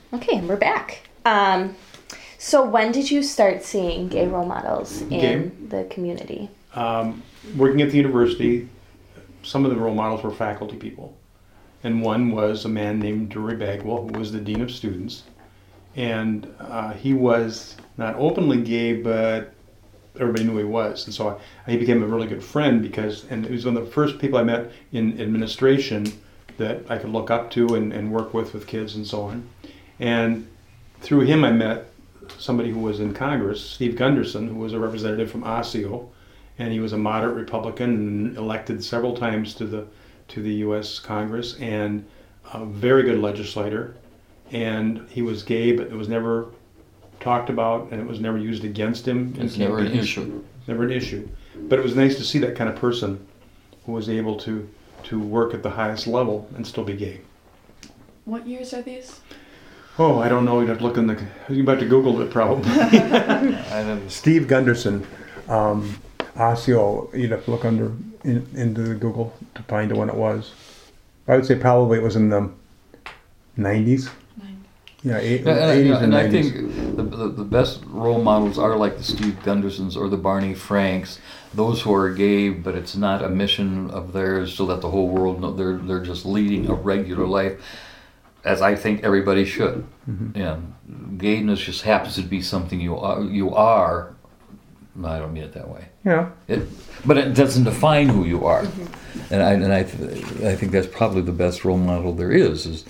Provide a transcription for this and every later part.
Okay, and we're back. So when did you start seeing gay role models in the community? Working at the university, some of the role models were faculty people. And one was a man named Drury Bagwell, who was the dean of students. And he was not openly gay, but everybody knew he was. And so he became a really good friend and he was one of the first people I met in administration that I could look up to and work with kids and so on. And through him I met somebody who was in Congress, Steve Gunderson, who was a representative from Osseo, and he was a moderate Republican and elected several times to the U.S. Congress, and a very good legislator. And he was gay, but it was never talked about, and it was never used against him. It's never an issue. Never an issue. But it was nice to see that kind of person who was able to work at the highest level and still be gay. What years are these? Oh, I don't know. You'd have to look you're about to Google it probably. Steve Gunderson, Osseo. You'd have to look into Google to find when it was. I would say probably it was in the 90s. Yeah, 80s and 90s. I think the best role models are like the Steve Gundersons or the Barney Franks, those who are gay, but it's not a mission of theirs to let the whole world know they're just leading a regular life, as I think everybody should. Mm-hmm. Yeah, gayness just happens to be something you are. No, I don't mean it that way. Yeah. But it doesn't define who you are. Mm-hmm. And I think that's probably the best role model there is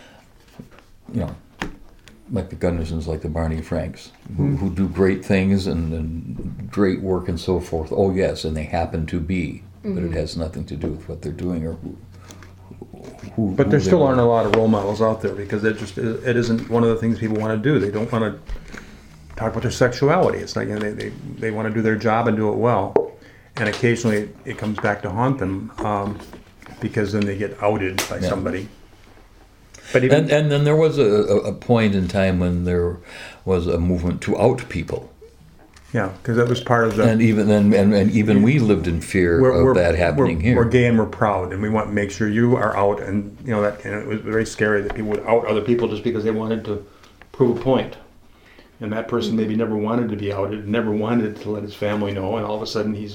like the Gundersons, like the Barney Franks, who do great things and great work and so forth. Oh yes, and they happen to be, but it has nothing to do with what they're doing or who. But there still aren't a lot of role models out there because it isn't one of the things people want to do. They don't want to talk about their sexuality. It's like they want to do their job and do it well, and occasionally it comes back to haunt them because then they get outed by somebody. But and then there was a point in time when there was a movement to out people. Yeah, because that was part of the. And even then, and even we lived in fear of that happening here. We're gay and we're proud, and we want to make sure you are out. And that, and it was very scary that people would out other people just because they wanted to prove a point. And that person maybe never wanted to be outed, never wanted to let his family know, and all of a sudden he's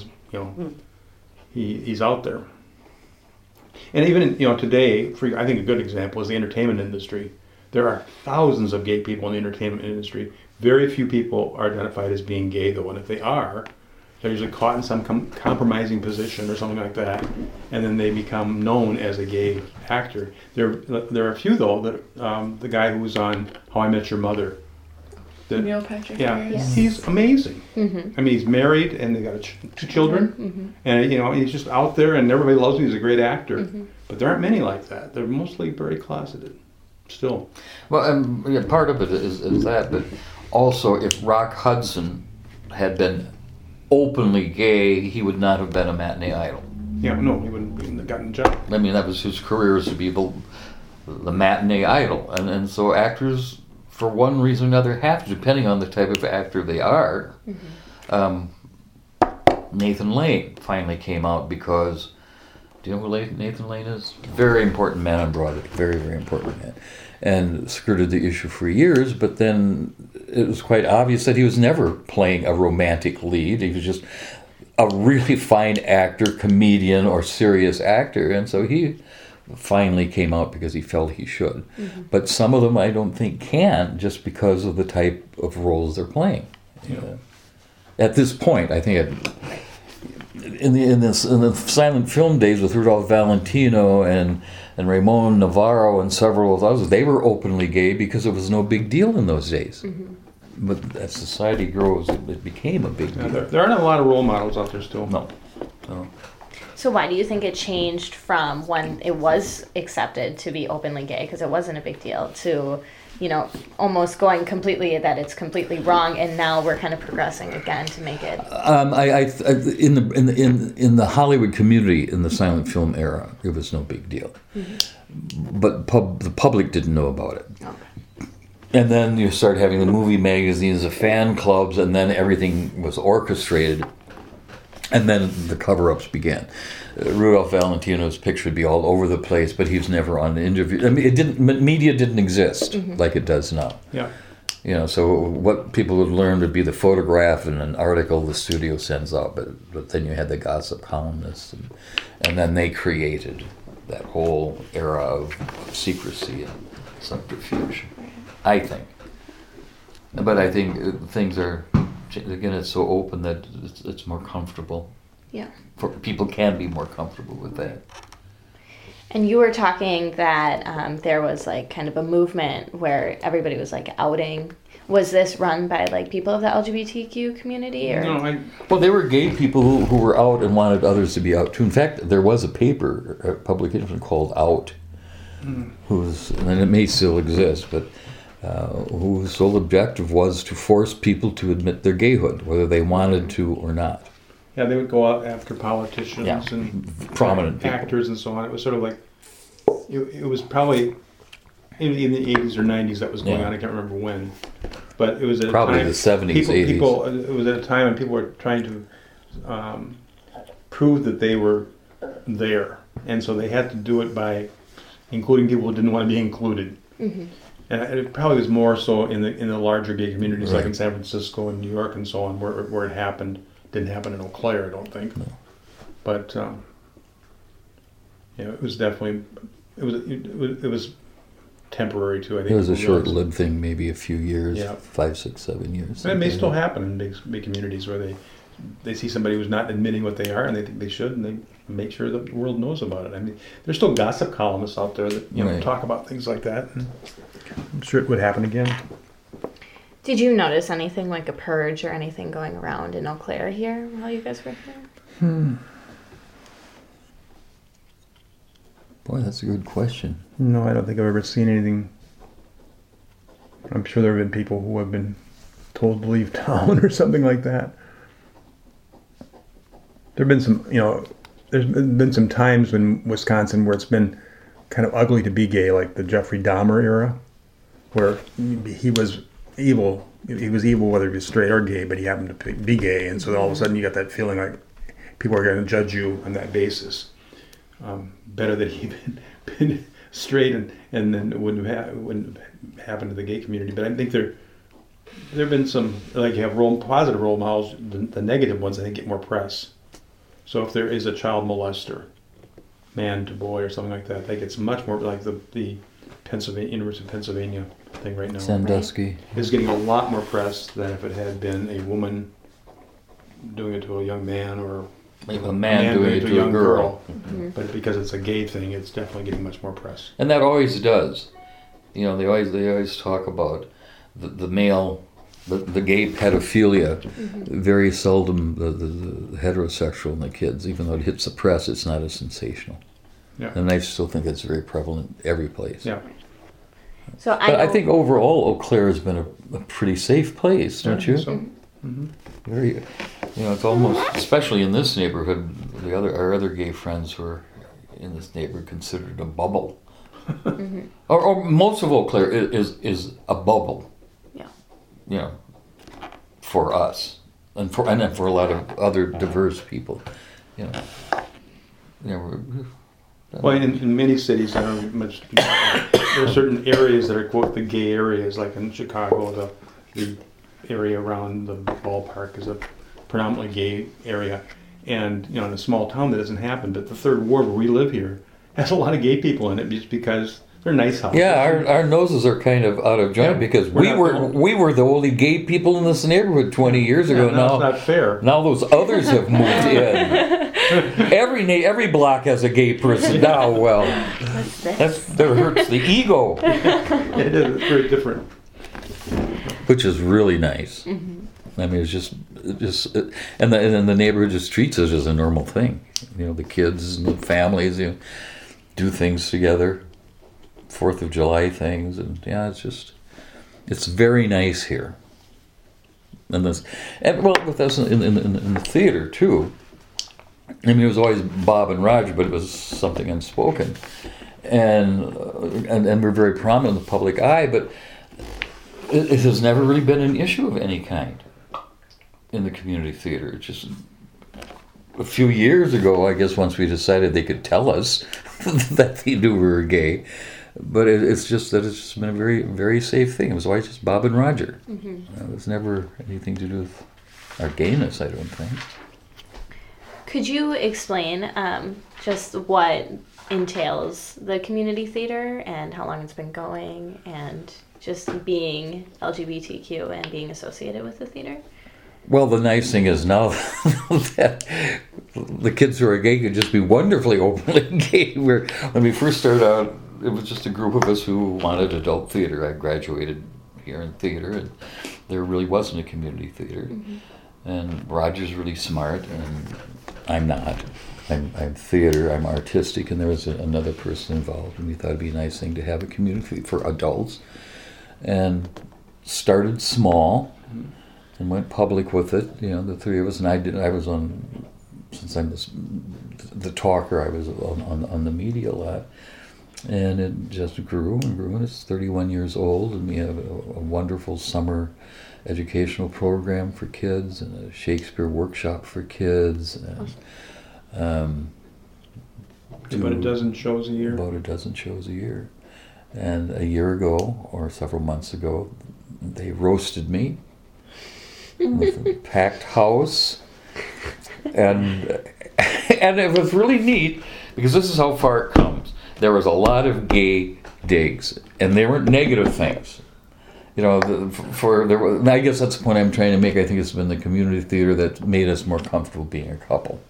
out there. And even today, I think a good example is the entertainment industry. There are thousands of gay people in the entertainment industry. Very few people are identified as being gay, though, and if they are, they're usually caught in some compromising position or something like that, and then they become known as a gay actor. There are a few, though, that the guy who was on How I Met Your Mother. Neil Patrick Harris. He's amazing. Mm-hmm. I mean, he's married and they got two children, and he's just out there, and everybody loves him. He's a great actor, but there aren't many like that. They're mostly very closeted, still. Well, part of it is that, but also if Rock Hudson had been openly gay, he would not have been a matinee idol. Yeah, no, he wouldn't have gotten the job. I mean, that was his career, is to be the matinee idol, and so actors, for one reason or another, have to, depending on the type of actor they are. Nathan Lane finally came out because, do you know who Nathan Lane is? Very important man on Broadway, very, very important man. And skirted the issue for years, but then it was quite obvious that he was never playing a romantic lead. He was just a really fine actor, comedian, or serious actor, and so he finally came out because he felt he should. But some of them I don't think can, just because of the type of roles they're playing. At this point, I think in the silent film days with Rudolph Valentino and Ramon Navarro and several of others, they were openly gay because it was no big deal in those days. But as society grows, it became a big deal. There aren't a lot of role models out there still. No. So why do you think it changed from when it was accepted to be openly gay, because it wasn't a big deal, to, almost going completely that it's completely wrong, and now we're kind of progressing again to make it? In the Hollywood community in the silent film era, it was no big deal, but the public didn't know about it. Okay. And then you start having the movie magazines, the fan clubs, and then everything was orchestrated. And then the cover-ups began. Rudolph Valentino's picture would be all over the place, but he was never on an interview. I mean, media didn't exist like it does now. Yeah. You know, so what people would learn would be the photograph and an article the studio sends out, but then you had the gossip columnists, and then they created that whole era of secrecy and subterfuge, I think. But I think things are, again, it's so open that it's more comfortable. Yeah. People can be more comfortable with that. And you were talking that there was like kind of a movement where everybody was like outing. Was this run by like people of the LGBTQ community, or? No, Well, they were gay people who were out and wanted others to be out too. In fact, there was a paper, a publication called Out, and it may still exist, but whose sole objective was to force people to admit their gayhood, whether they wanted to or not. Yeah, they would go out after politicians and prominent actors and so on. It was sort of like, it was probably in the 80s or 90s that was going on. I can't remember when, but it was at probably a time, the 70s, 80s. It was at a time when people were trying to prove that they were there, and so they had to do it by including people who didn't want to be included. Mm-hmm. And it probably was more so in the larger gay communities, like in San Francisco and New York and so on, where it happened. Didn't happen in Eau Claire, I don't think. No. But it was definitely it was temporary too. I think it was a short-lived thing, maybe a few years, 5, 6, 7 years. But it may still happen in big communities where they see somebody who's not admitting what they are, and they think they should, and they make sure the world knows about it. I mean, there's still gossip columnists out there that talk about things like that. And I'm sure it would happen again. Did you notice anything like a purge or anything going around in Eau Claire here while you guys were here? Boy, that's a good question. No, I don't think I've ever seen anything. I'm sure there have been people who have been told to leave town or something like that. There have been some, there's been some times in Wisconsin where it's been kind of ugly to be gay, like the Jeffrey Dahmer era, where he was evil. He was evil whether he was straight or gay, but he happened to be gay, and so all of a sudden you got that feeling like people are going to judge you on that basis. Better that he'd been straight, and then it wouldn't have happened to the gay community. But I think there have been some, like you have positive role models. The negative ones I think get more press. So if there is a child molester, man to boy or something like that gets much more, like the University of Pennsylvania thing right now. Sandusky is getting a lot more press than if it had been a woman doing it to a young man, or a man doing it to a young girl. Mm-hmm. But because it's a gay thing, it's definitely getting much more press. And that always does. They always talk about the male, the gay pedophilia. Mm-hmm. Very seldom the heterosexual and the kids, even though it hits the press, it's not as sensational. Yeah. And I still think it's very prevalent every place. Yeah. So I think overall Eau Claire has been a pretty safe place, don't you? So. Mm-hmm. Very, it's almost, especially in this neighborhood, our other gay friends who are in this neighborhood considered a bubble. Mm-hmm. or most of Eau Claire is a bubble. Yeah. For us, and for a lot of other diverse people. Well, in many cities, there are certain areas that are, quote, the gay areas, like in Chicago, the area around the ballpark is a predominantly gay area. And, in a small town that doesn't happen, but the third ward where we live here has a lot of gay people in it just because they're nice houses. Yeah, our noses are kind of out of joint because we were the only gay people in this neighborhood 20 years ago. Now it's not fair. Now those others have moved in. Every block has a gay person now. Well, that hurts the ego. It is. It's very different. Which is really nice. Mm-hmm. I mean, it's just, and the neighborhood just treats it as a normal thing. The kids and the families, do things together, 4th of July things, and it's very nice here. And with us in the theater too. I mean, it was always Bob and Roger, but it was something unspoken, and we're very prominent in the public eye, but it has never really been an issue of any kind in the community theater. It's just a few years ago, I guess once we decided they could tell us that they knew we were gay, but it's just been a very, very safe thing. It was always just Bob and Roger. It was never anything to do with our gayness, I don't think. Could you explain just what entails the community theater and how long it's been going and just being LGBTQ and being associated with the theater? Well, the nice thing is now that the kids who are gay could just be wonderfully openly gay. When we first started out, it was just a group of us who wanted adult theater. I graduated here in theater, and there really wasn't a community theater. And Roger's really smart, and I'm not. I'm theater, I'm artistic, and there was another person involved, and we thought it'd be a nice thing to have a community for adults. And started small and went public with it, the three of us, and I was on, since I'm the talker, I was on the media a lot, and it just grew and grew, and it's 31 years old, and we have a wonderful summer educational program for kids and a Shakespeare workshop for kids, and about a dozen shows a year. About a dozen shows a year. And a year ago, or several months ago, they roasted me with a packed house. And it was really neat, because this is how far it comes. There was a lot of gay digs, and they weren't negative things. I guess that's the point I'm trying to make. I think it's been the community theater that made us more comfortable being a couple.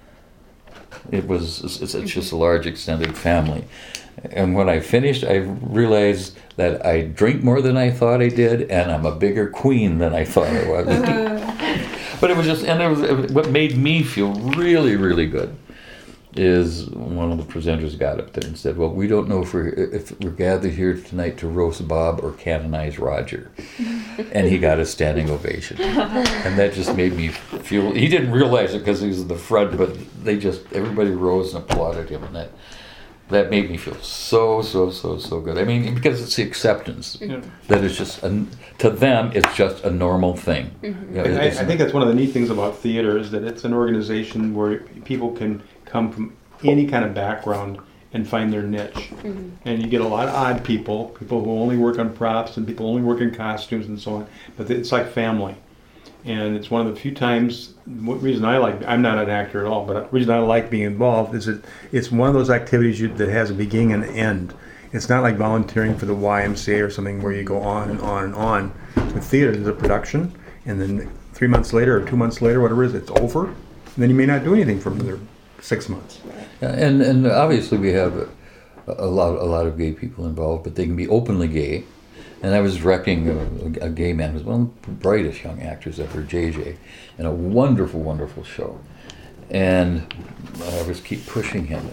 It's just a large extended family. And when I finished, I realized that I drink more than I thought I did, and I'm a bigger queen than I thought I was. But it was just, what made me feel really, really good is one of the presenters got up there and said, well, we don't know if we're gathered here tonight to roast Bob or canonize Roger. And he got a standing ovation. And that just made me feel, he didn't realize it because he was in the front, but everybody rose and applauded him, and that made me feel so good. I mean, because it's the acceptance that it's just, to them, it's just a normal thing. I think that's one of the neat things about theater is that it's an organization where people can come from any kind of background and find their niche. And you get a lot of odd people who only work on props, and people only work in costumes and so on. But it's like family. And it's one of the few times, I'm not an actor at all, but the reason I like being involved is that it's one of those activities that has a beginning and an end. It's not like volunteering for the YMCA or something where you go on and on and on. With theater, there's a production, and then 3 months later or 2 months later, whatever it is, it's over. And then you may not do anything for another 6 months. Yeah, and obviously we have a lot of gay people involved, but they can be openly gay. And I was directing a gay man who's one of the brightest young actors ever, JJ, in a wonderful, wonderful show. And I was keep pushing him.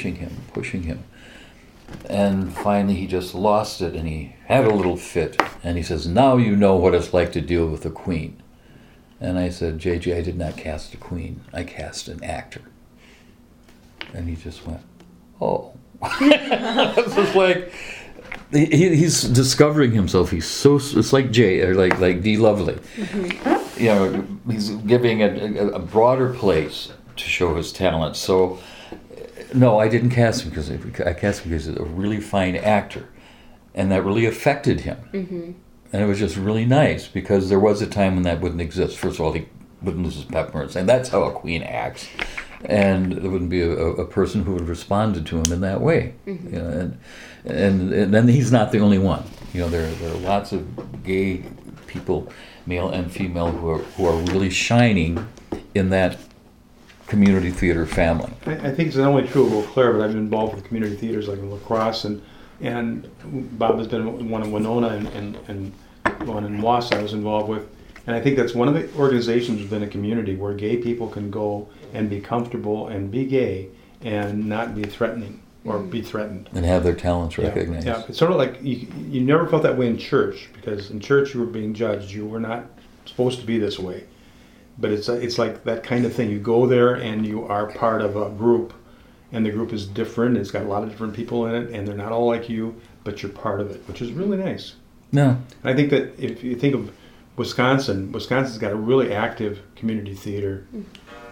And finally he just lost it, and he had a little fit. And he says, now you know what it's like to deal with a queen. And I said, JJ, I did not cast a queen. I cast an actor. And he just went, oh. It's just like... He's discovering himself. It's like Jay, or like Dee Lovely. He's giving a broader place to show his talent. So, no, I didn't cast him because he's a really fine actor, and that really affected him. And it was just really nice, because there was a time when that wouldn't exist. First of all, he wouldn't lose his pepper and say, that's how a queen acts. And there wouldn't be a person who would have responded to him in that way. And then he's not the only one. There are lots of gay people, male and female, who are really shining in that community theater family. I think it's not only true of Eau Claire, but I've been involved with community theaters like in La Crosse, and Bob has been one in Winona and one in Wausau I was involved with. And I think that's one of the organizations within a community where gay people can go and be comfortable and be gay and not be threatening or be threatened. And have their talents recognized. Yeah, it's sort of like you never felt that way in church, because in church you were being judged. You were not supposed to be this way. But it's like that kind of thing. You go there and you are part of a group, and the group is different. It's got a lot of different people in it, and they're not all like you, but you're part of it, which is really nice. No. And I think that if you think of Wisconsin's got a really active community theater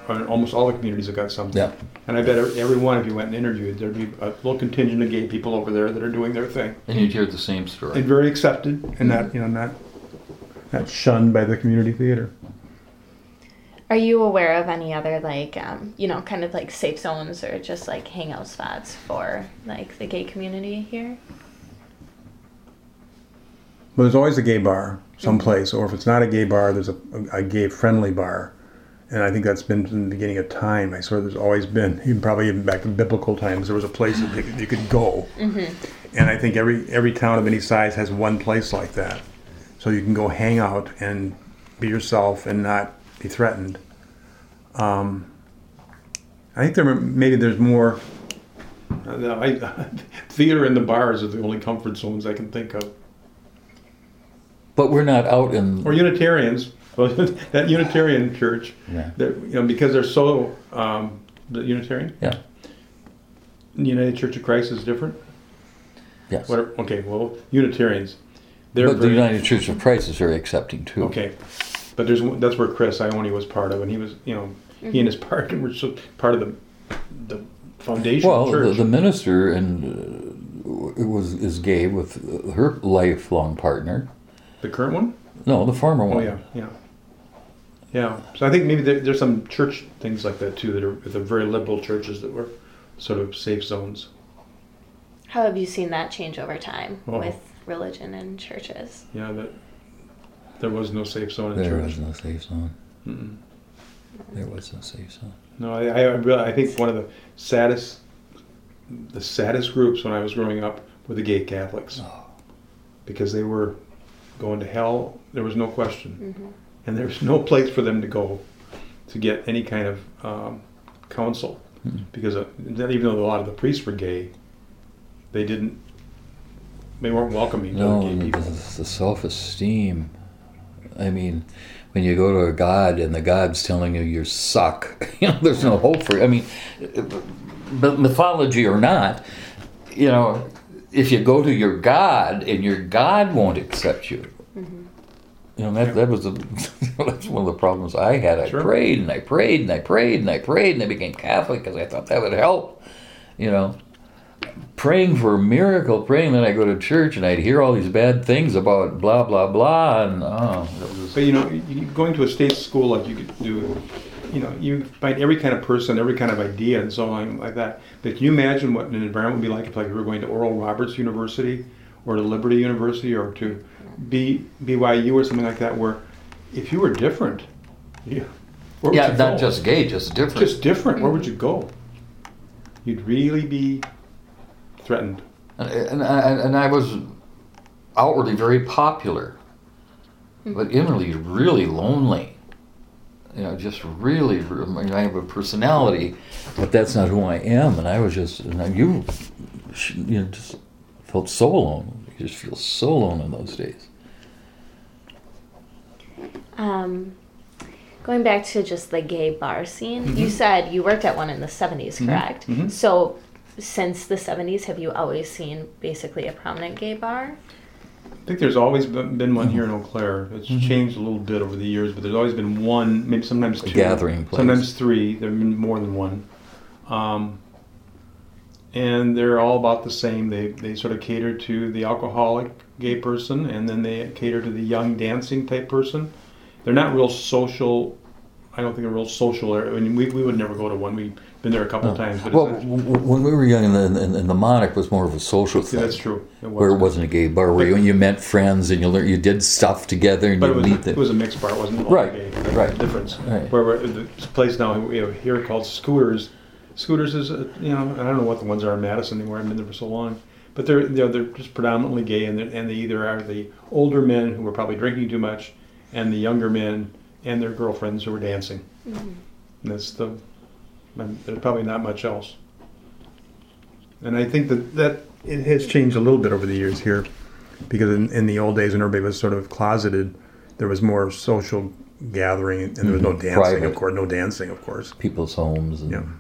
almost all the communities have got something. Yeah. And I bet every one, if you went and interviewed, there'd be a little contingent of gay people over there that are doing their thing. And you'd hear the same story. And very accepted, and not shunned by the community theater. Are you aware of any other kind of like safe zones or just like hangout spots for like the gay community here? But there's always a gay bar someplace, or if it's not a gay bar, there's a gay-friendly bar. And I think that's been from the beginning of time. I swear there's always been, even back to biblical times, there was a place that you could go. Mm-hmm. And I think every town of any size has one place like that. So you can go hang out and be yourself and not be threatened. I think there's more. Theater and the bars are the only comfort zones I can think of. But we're not out in... Or Unitarians. Well, that Unitarian church, Yeah. Because they're so... the Unitarian? Yeah. The United Church of Christ is different? Yes. Okay, well, Unitarians. But the United Church of Christ is very accepting too. Okay. But that's where Chris Ione was part of, and he was, he and his partner were part of the foundation of the church. Well, the minister is gay with her lifelong partner. The current one? No, the former one. Oh, yeah. Yeah. So I think maybe there's some church things like that too that are the very liberal churches that were sort of safe zones. How have you seen that change over time with religion and churches? Yeah, that there was no safe zone in There church. was no safe zone. Mm-mm. There was no safe zone. No, I think one of the saddest groups when I was growing up were the gay Catholics. Oh. Because they were going to hell, there was no question. Mm-hmm. And there was no place for them to go to get any kind of counsel. Mm-hmm. Because even though a lot of the priests were gay, they weren't welcoming to other gay people. The self-esteem. I mean, when you go to a God and the God's telling you suck, there's no hope for you. I mean, but mythology or not, if you go to your God and your God won't accept you, that was that's one of the problems I had. I prayed and I prayed and I prayed and I prayed and I became Catholic because I thought that would help, praying for a miracle, praying that I go to church and I'd hear all these bad things about blah, blah, blah, and But going to a state school like you could do, you find every kind of person, every kind of idea and so on like that. But can you imagine what an environment would be like if you were going to Oral Roberts University or to Liberty University or to BYU or something like that, where if you were different, not just gay, just different. Just different, where would you go? You'd really be threatened. And I was outwardly very popular, but inwardly really lonely. Just really, I have a personality, but that's not who I am. And I was just felt so alone. You just feel so alone in those days. Going back to just the gay bar scene, you said you worked at one in the 70s, correct? Mm-hmm. So since the 70s, have you always seen basically a prominent gay bar? I think there's always been one here in Eau Claire. It's changed a little bit over the years, but there's always been one, maybe sometimes two. A gathering place. Sometimes three. There have been more than one. And they're all about the same. They sort of cater to the alcoholic gay person, and then they cater to the young dancing type person. They're not real social. I don't think they're real social. I mean, we would never go to one. We've been there a couple of times. But when we were young, and the Monarch was more of a social thing. That's true. Where it wasn't a gay bar, where you met friends and you did stuff together and you meet them. It was a mixed bar. It wasn't all gay. Right. Difference. Right. Where the place now here called Scooters. Scooters is I don't know what the ones are in Madison anymore. I've been there for so long. But they're just predominantly gay, and they either are the older men who were probably drinking too much, and the younger men and their girlfriends who were dancing. Mm-hmm. And there's probably not much else. And I think that it has changed a little bit over the years here, because in the old days when everybody was sort of closeted, there was more social gathering, and there was no dancing, Private. of course. No dancing, of course. People's homes. And, Yeah.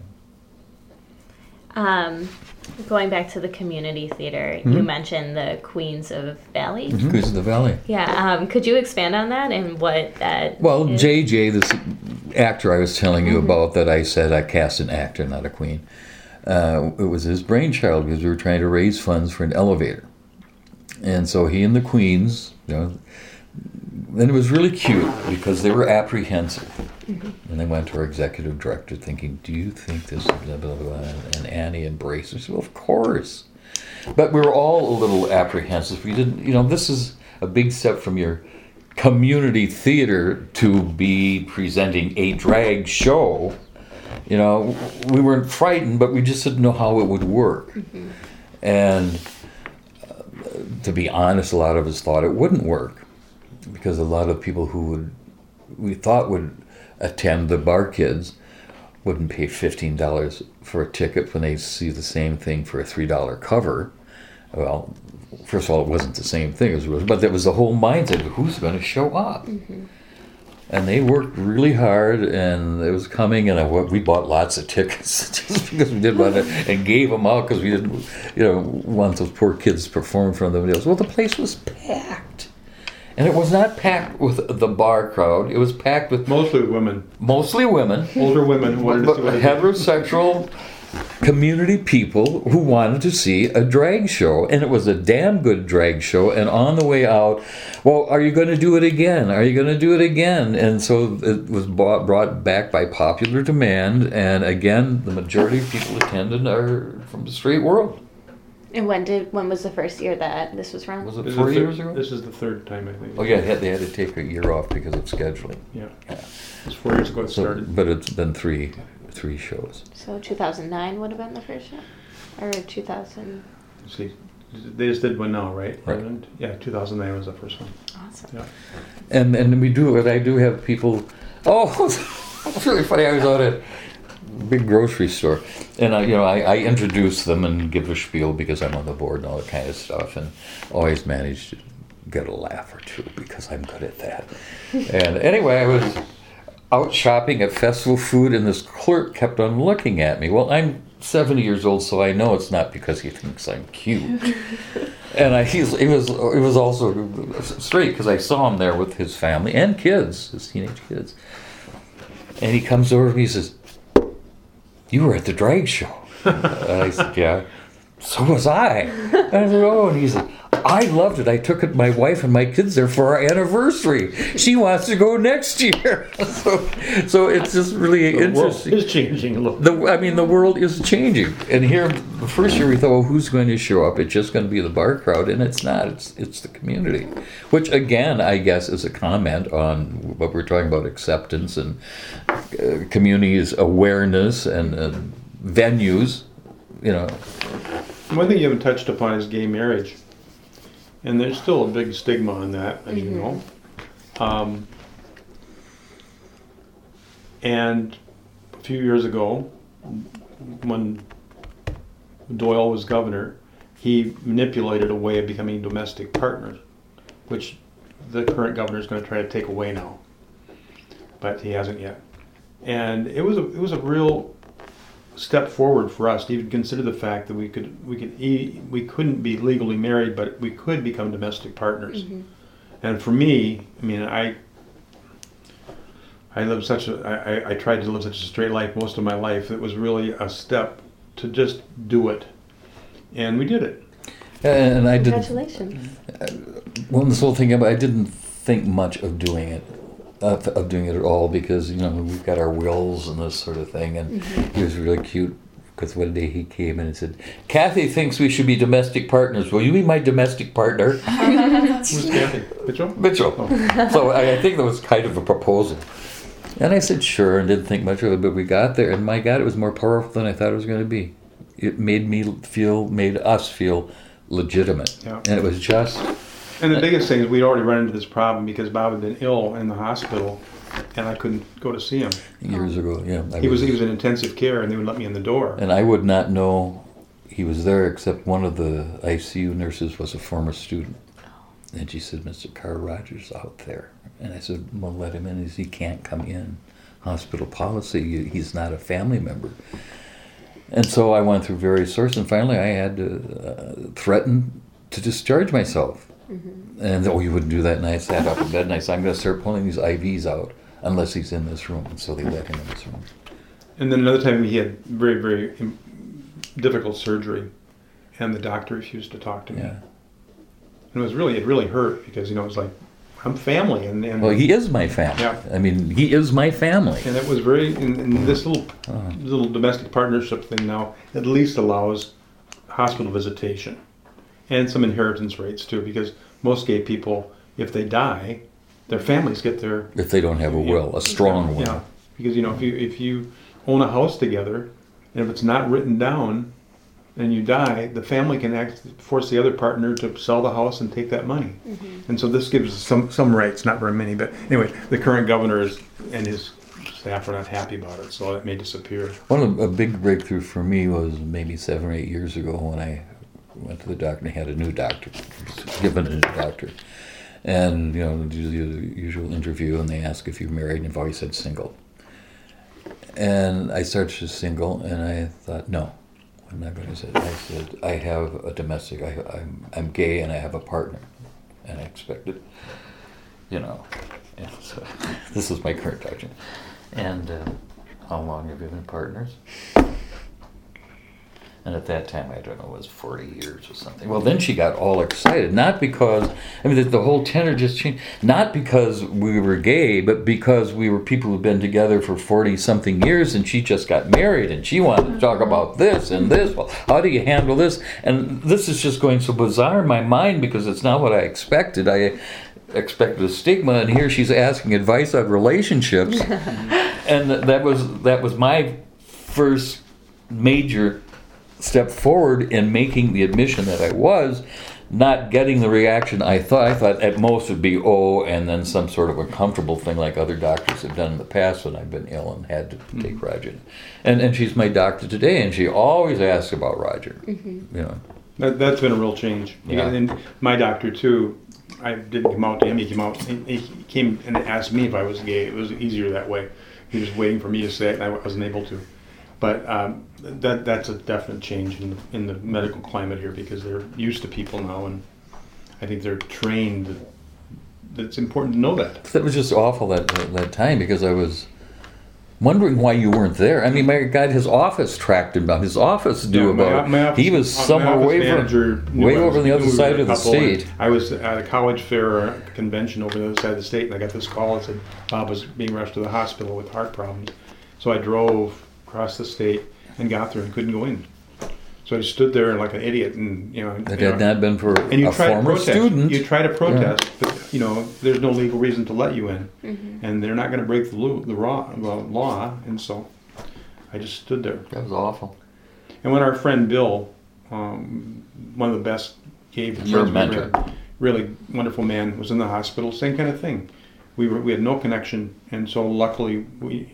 Going back to the community theater, you mentioned the Queens of Valley. Queens of the Valley. Yeah, could you expand on that and what that Well, is? JJ, actor I was telling you about that I said I cast an actor, not a queen. It was his brainchild because we were trying to raise funds for an elevator. And so he and the queens, and it was really cute because they were apprehensive. And they went to our executive director thinking, do you think this is blah, blah, blah? And Annie embraced her. She said, well, of course. But we were all a little apprehensive. We didn't, this is a big step from your community theater to be presenting a drag show. We weren't frightened, but we just didn't know how it would work. And to be honest, a lot of us thought it wouldn't work because a lot of people who we thought would attend, the bar kids, wouldn't pay $15 for a ticket when they see the same thing for a $3 cover. Well, first of all, it wasn't the same thing, but there was the whole mindset of who's going to show up. And they worked really hard, and it was coming, and we bought lots of tickets just because we didn't want to, and gave them out because we didn't, want those poor kids to perform in front of everybody else. Well, the place was packed. And it was not packed with the bar crowd. It was packed with... Mostly women. Older women who wanted to see heterosexual community people who wanted to see a drag show. And it was a damn good drag show. And on the way out, well, are you going to do it again? Are you going to do it again? And so it was brought back by popular demand. And again, the majority of people attended are from the straight world. And when was the first year that this was run? Was it 4 years ago? This is the third time, I think. Oh yeah, they had to take a year off because of scheduling. Yeah. It's 4 years ago it started. But it's been three shows. So 2009 would have been the first show? Or 2000? See, they just did one now, right? Right. Yeah, 2009 was the first one. Awesome. Yeah. And I do have people, it's really funny, I was out at a big grocery store, and I introduce them and give a spiel because I'm on the board and all that kind of stuff, and always manage to get a laugh or two because I'm good at that. And anyway, I was out shopping at Festival Food, and this clerk kept on looking at me. Well, I'm 70 years old, so I know it's not because he thinks I'm cute. And he was also straight because I saw him there with his family and kids, his teenage kids. And he comes over to me and says, "You were at the drag show." And I said, "Yeah." "So was I." And I said, "Oh," and he said, "I loved it. I took my wife and my kids there for our anniversary. She wants to go next year." So it's just really interesting. The world is changing a little bit. The world is changing. And here, the first year we thought, well, who's going to show up? It's just going to be the bar crowd, and it's not. It's the community. Which, again, I guess is a comment on what we're talking about, acceptance and community's awareness and venues, One thing you haven't touched upon is gay marriage. And there's still a big stigma on that, as you know. And a few years ago, when Doyle was governor, he manipulated a way of becoming domestic partners, which the current governor is going to try to take away now, but he hasn't yet. And it was a real step forward for us to even consider the fact that we couldn't be legally married, but we could become domestic partners. And for me, I lived I tried to live such a straight life most of my life. It was really a step to just do it, and we did it. And I didn't. Congratulations. Well, this whole thing, I didn't think much of doing it. Of doing it at all, because we've got our wills and this sort of thing, and he was really cute because one day he came in and said, "Kathy thinks we should be domestic partners. Will you be my domestic partner?" Who's Kathy? Mitchell. Oh. So I think that was kind of a proposal, and I said sure and didn't think much of it. But we got there, and my God, it was more powerful than I thought it was going to be. It made us feel legitimate, and it was just. And the biggest thing is we'd already run into this problem because Bob had been ill in the hospital, and I couldn't go to see him. Years ago, yeah. He was in intensive care, and they would let me in the door. And I would not know he was there, except one of the ICU nurses was a former student. And she said, "Mr. Carl Rogers out there." And I said, "Well, let him in. He can't come in. Hospital policy, he's not a family member." And so I went through various sources, and finally I had to threaten to discharge myself. And you wouldn't do that. And I sat up in bed and I said, "I'm going to start pulling these IVs out unless he's in this room. And so they let him in this room. And then another time he had very, very difficult surgery, and the doctor refused to talk to me. Yeah. And it really hurt because, it was like, I'm family. And Well, he is my family. Yeah. I mean, he is my family. And it was very, in this little domestic partnership thing now, at least allows hospital visitation and some inheritance rates too, because most gay people, if they die, their families get their... If they don't have a will, a strong will. Yeah, because, if you own a house together, and if it's not written down, and you die, the family can force the other partner to sell the house and take that money. Mm-hmm. And so this gives some rights, not very many, but anyway, the current governor and his staff are not happy about it, so it may disappear. A big breakthrough for me was maybe 7 or 8 years ago when I went to the doctor and had a new doctor, given a new doctor. And, do the usual interview, and they ask if you're married, and I've always said single. And I searched as single, and I thought, no. I'm not going to say it. I said, I have a domestic, I'm gay and I have a partner. And I expected, so this is my current doctor. And how long have you been partners? And at that time, I don't know, it was 40 years or something. Well, then she got all excited, not because, the whole tenor just changed, not because we were gay, but because we were people who've been together for 40-something years, and she just got married, and she wanted to talk about this and this. Well, how do you handle this? And this is just going so bizarre in my mind because it's not what I expected. I expected a stigma, and here she's asking advice on relationships. And that was my first major step forward in making the admission that I was not getting the reaction I thought. I thought at most it would be and then some sort of uncomfortable thing like other doctors have done in the past when I've been ill and had to take Roger. And she's my doctor today, and she always asks about Roger. Mm-hmm. That's been a real change. Yeah. And my doctor too, I didn't come out to him. He came and asked me if I was gay. It was easier that way. He was waiting for me to say it, and I wasn't able to. But that's a definite change in the medical climate here, because they're used to people now, and I think they're trained that it's important to know that. That was just awful that time, because I was wondering why you weren't there. My God, his office tracked him down. His office knew about it. He was somewhere way over on the other side of the state. I was at a college fair or a convention over the other side of the state, and I got this call that said Bob was being rushed to the hospital with heart problems. So I drove across the state and got there and couldn't go in. So I stood there like an idiot, and That had not been for a former student. You try to protest, but there's no legal reason to let you in, and they're not going to break the law, and so I just stood there. That was awful. And when our friend Bill, one of the best gay friends, your mentor, really wonderful man, was in the hospital, same kind of thing. We had no connection, and so luckily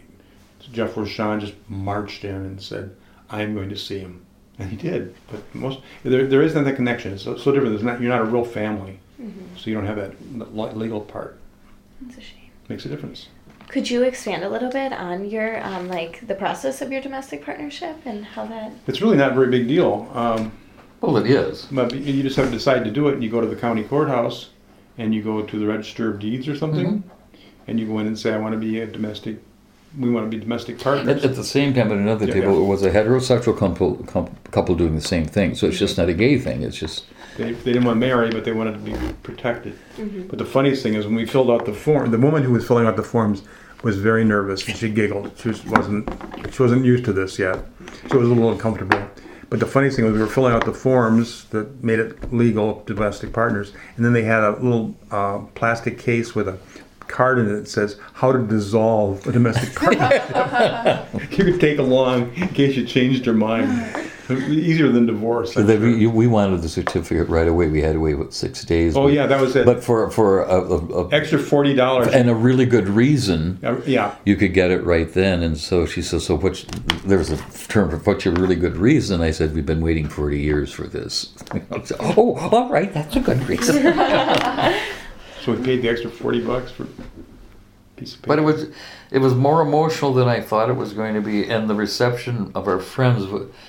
Jeff Rochon just marched in and said, "I'm going to see him," and he did. But there isn't that connection. It's so different. You're not a real family, so you don't have that legal part. That's a shame. Makes a difference. Could you expand a little bit on your the process of your domestic partnership and how that? It's really not a very big deal. Well, it is. But you just have to decide to do it, and you go to the county courthouse, and you go to the Register of Deeds or something, and you go in and say, we want to be domestic partners. At the same time, at another table, it was a heterosexual couple doing the same thing. So it's just not a gay thing. It's just... They didn't want to marry, but they wanted to be protected. But the funniest thing is when we filled out the form, the woman who was filling out the forms was very nervous, and she giggled. She wasn't used to this yet. So it was a little uncomfortable. But the funniest thing was we were filling out the forms that made it legal domestic partners, and then they had a little plastic case with a card in it that says how to dissolve a domestic partnership. You could take along in case you changed your mind. Easier than divorce. We wanted the certificate right away. We had to wait 6 days. Oh, yeah, that was it. But for a extra $40 and a really good reason, yeah, you could get it right then. And so she says, there was a term for what's your really good reason? I said, we've been waiting 40 years for this. Oh, all right, that's a good reason. So we paid the extra $40 for a piece of paper. But it was more emotional than I thought it was going to be, and the reception of our friends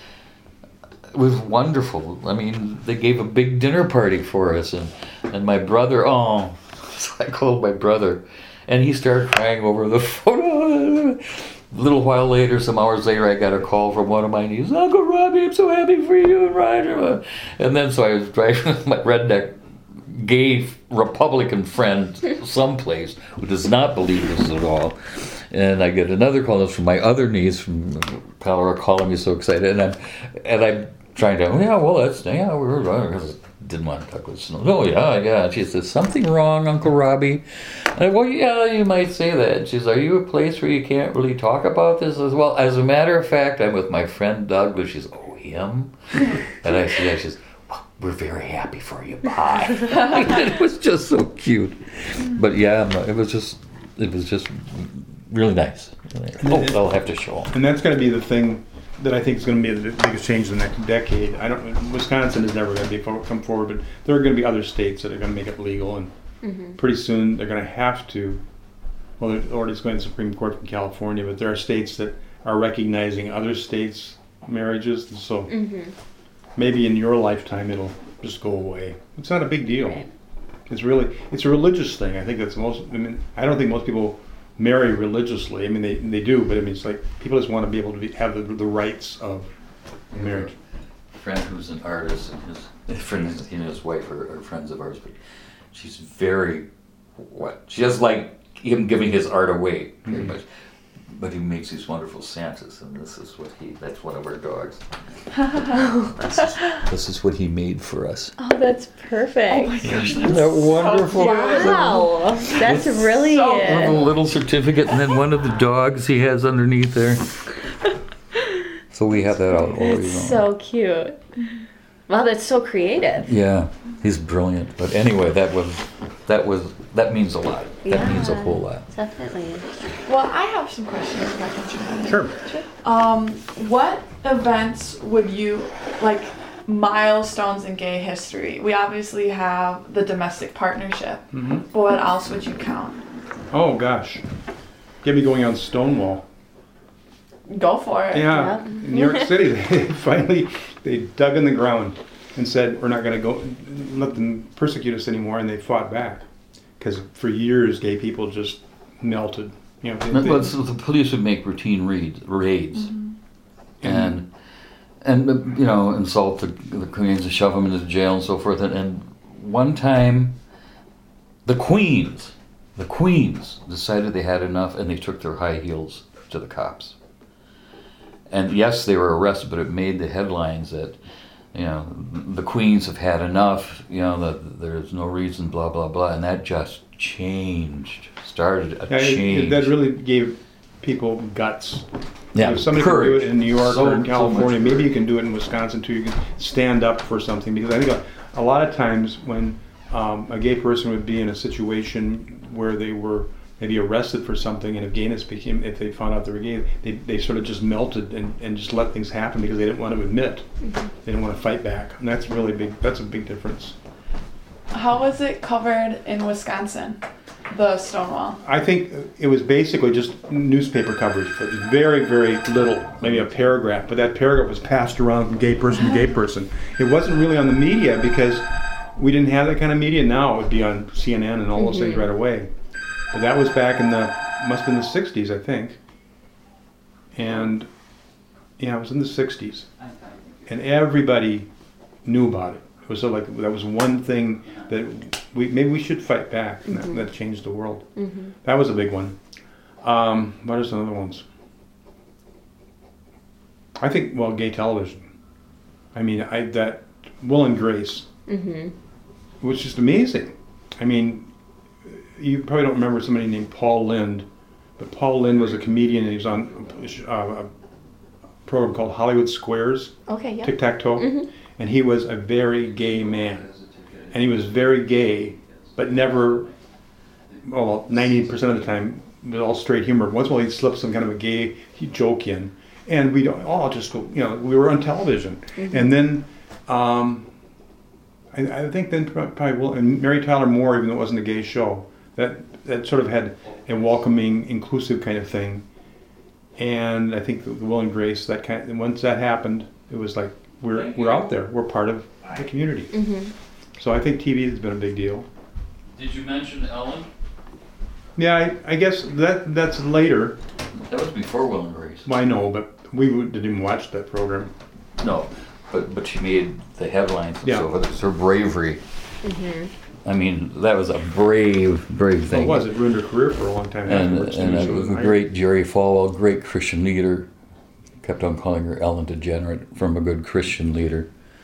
was wonderful. They gave a big dinner party for us, and my brother, so I called my brother, And he started crying over the photo. A little while later, some hours later, I got a call from one of my nieces. Uncle Robbie, I'm so happy for you and Roger. And then so I was driving with my redneck gay Republican friend someplace who does not believe this at all. And I get another call from my other niece from Colorado calling me so excited. And I'm trying to, we were didn't want to talk with Snow. Oh, yeah. And she said, something wrong, Uncle Robbie? And I, well, yeah, you might say that. And she's, are you a place where you can't really talk about this as well? As a matter of fact, I'm with my friend Douglas. She's, oh, him? And I said, yeah, she's, well, we're very happy for you. Bye. It was just so cute. But yeah, it was just really nice. I'll have to show them. And that's going to be the thing that I think is going to be the biggest change in the next decade. Wisconsin is never going to come forward, but there are going to be other states that are going to make it legal, and pretty soon they're going to have to. Well, they're already going to the Supreme Court from California, but there are states that are recognizing other states' marriages. So maybe in your lifetime it'll just go away. It's not a big deal. Right. It's a religious thing. I think that's I don't think most people marry religiously. I mean, they do, but I mean, it's like people just want to be able to have the rights of marriage. A friend who's an artist, and his wife are friends of ours, but she's very she doesn't like him giving his art away very much. But he makes these wonderful Santas, and that's one of our dogs. This is what he made for us. Oh, that's perfect. Oh my gosh, Isn't that wonderful? Wow, that's really One of a little certificate, and then one of the dogs he has underneath there. So we have that out already. It's so cute. Wow, that's so creative. Yeah, he's brilliant. But anyway, that means a lot. That means a whole lot. Definitely. Well, I have some questions if I can chime in. Sure. What events would you like milestones in gay history? We obviously have the domestic partnership, but what else would you count? Oh gosh, get me going on Stonewall. Go for it. Yeah, in New York City, they dug in the ground and said, we're not going to go let them persecute us anymore, and they fought back because for years gay people just melted. You know, so the police would make routine raids, and insult the queens and shove them into jail and so forth. And one time, the queens decided they had enough, and they took their high heels to the cops. And yes, they were arrested, but it made the headlines that, the queens have had enough, that there's no reason, blah, blah, blah. And that just started a change. That really gave people guts. Yeah, if somebody courage. can do it in New York or in California, maybe you can do it in Wisconsin too. You can stand up for something. Because I think a lot of times when a gay person would be in a situation where they were maybe arrested for something, and if they found out they were gay, they sort of just melted and just let things happen because they didn't want to admit. They didn't want to fight back. And that's really big. That's a big difference. How was it covered in Wisconsin, the Stonewall? I think it was basically just newspaper coverage. It was very, very little, maybe a paragraph, but that paragraph was passed around from gay person to gay person. It wasn't really on the media because we didn't have that kind of media. Now it would be on CNN and all those things right away. But that was back must have been the 60s, I think. And yeah, it was in the 60s. And everybody knew about it. It was like that was one thing that maybe we should fight back, and that changed the world. That was a big one. What are some other ones? I think, gay television. I mean, that Will and Grace was just amazing. I mean, you probably don't remember somebody named Paul Lynde, but Paul Lynde was a comedian, and he was on a program called Hollywood Squares. Okay, yeah. Tic-tac-toe. And he was a very gay man. And he was very gay, but never, 90% of the time, it was all straight humor. Once in a while he'd slip some kind of a gay joke in. And we'd all just go, we were on television. And then, I think then probably and Mary Tyler Moore, even though it wasn't a gay show, that sort of had a welcoming, inclusive kind of thing. And I think the Will and Grace, once that happened, it was like, we're out there. We're part of the community. So I think TV has been a big deal. Did you mention Ellen? Yeah, I guess that's later. That was before Will and Grace. I know, but we didn't even watch that program. No, but she made the headlines and Yeah. so forth. It's her bravery. I mean, that was a brave thing. It was. It ruined her career for a long time And afterwards. too. it She was a hired. great Jerry Falwell, great Christian leader. Kept on calling her Ellen DeGenerate from a good Christian leader.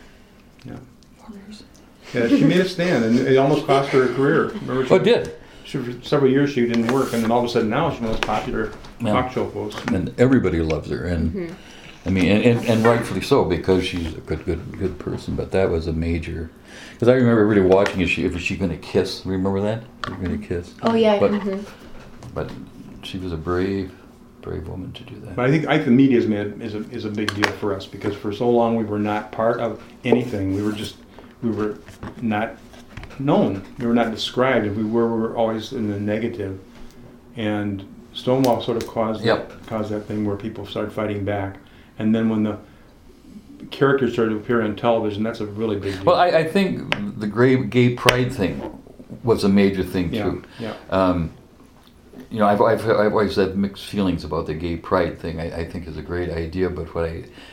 Yeah, she made a stand, and it almost cost her a career. Remember, Oh, it did. For several years she didn't work, and then all of a sudden now she's one of the most popular Yeah. talk show hosts. And everybody loves her, and I mean, and rightfully so, because she's a good person. But that was a major, because I remember really watching it. Was she going to kiss? Remember that? You're going to kiss. Oh yeah. But she was a brave woman to do that. But I think the media is a big deal for us, because for so long we were not part of anything. We were not known. We were not described. If we were always in the negative. And Stonewall sort of caused that thing where people started fighting back. And then when the characters started to appear on television, that's a really big deal. Well, I think the gay pride thing was a major thing too. Yeah. You know, I've always had mixed feelings about the gay pride thing. I think is a great idea, but what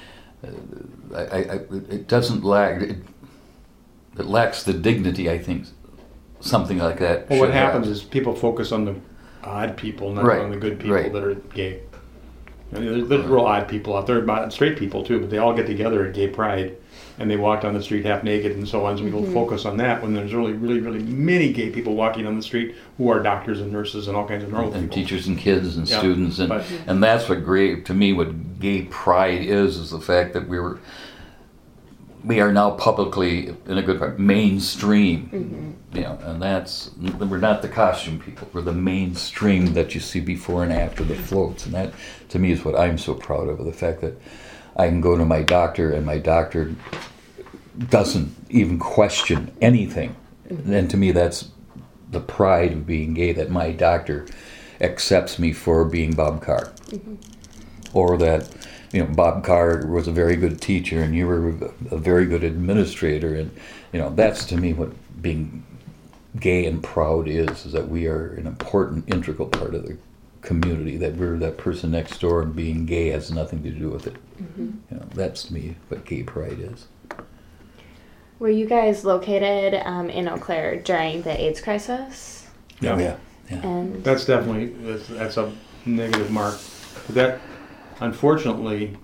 it doesn't lack. It lacks the dignity, I think, something like that. Well, what happens is people focus on the odd people, not on the good people that are gay. I mean, there's real odd people out there, straight people too, but they all get together at gay pride, and they walk down the street half naked and so on. So people focus on that when there's really, really, really many gay people walking on the street who are doctors and nurses and all kinds of normal and people. Teachers and kids and students, and but- and that's what to me what gay pride is the fact that we are now publicly, in a good part, mainstream. You know, and we're not the costume people. We're the mainstream that you see before and after the floats, and that, to me, is what I'm so proud of the fact that I can go to my doctor, and my doctor doesn't even question anything. And to me, that's the pride of being gay, that my doctor accepts me for being Bob Carr, or that. You know, Bob Carr was a very good teacher, and you were a very good administrator, and you know that's to me what being gay and proud is that we are an important, integral part of the community. That we're that person next door, and being gay has nothing to do with it. You know, that's to me what gay pride is. Were you guys located in Eau Claire during the AIDS crisis? Yeah. And That's definitely that's a negative mark. But that, unfortunately,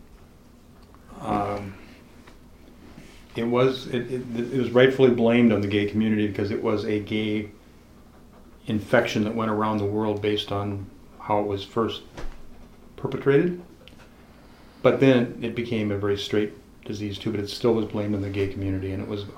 it was rightfully blamed on the gay community, because it was a gay infection that went around the world based on how it was first perpetrated. But then it became a very straight disease too. But it still was blamed on the gay community, and it was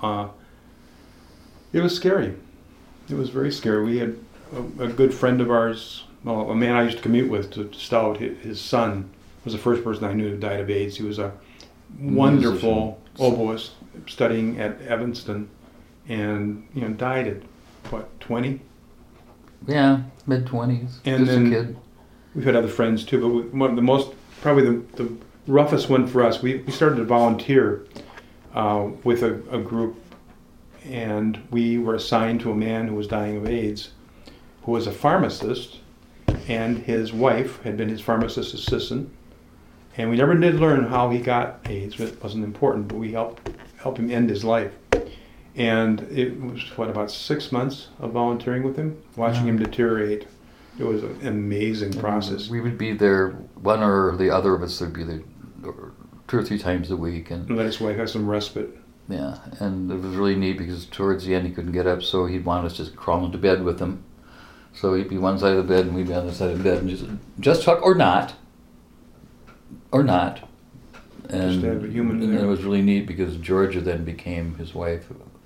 scary. It was very scary. We had a good friend of ours, a man I used to commute with to Stout. His son was the first person I knew who died of AIDS. He was a wonderful oboist studying at Evanston, and died at 20. Yeah, mid-20s. And just then a kid. We've had other friends too, but probably the roughest one for us. We started to volunteer with a group, and we were assigned to a man who was dying of AIDS, who was a pharmacist, and his wife had been his pharmacist assistant. And we never did learn how he got AIDS. It wasn't important, but we helped him end his life. And it was, about 6 months of volunteering with him, watching him deteriorate. It was an amazing process. We would be there, one or the other of us would be there 2 or 3 times a week. And let his wife have some respite. Yeah, and it was really neat because towards the end he couldn't get up, so he'd want us just crawl into bed with him. So he'd be one side of the bed and we'd be on the other side of the bed, and just talk, or not. And, Just to have a human and there. it was really neat because Georgia then became his wife.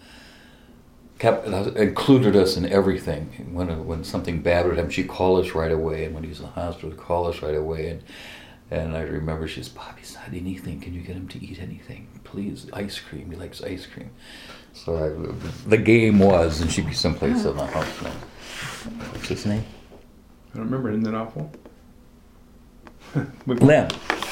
Included us in everything. When something bad would happen, she'd call us right away, and when he was in the hospital, she'd call us right away. And I remember she says, "Bobby's not anything. Can you get him to eat anything? Please, ice cream. He likes ice cream." So the game was, and she'd be someplace in the house now. What's his name? I don't remember. Isn't that awful? Len.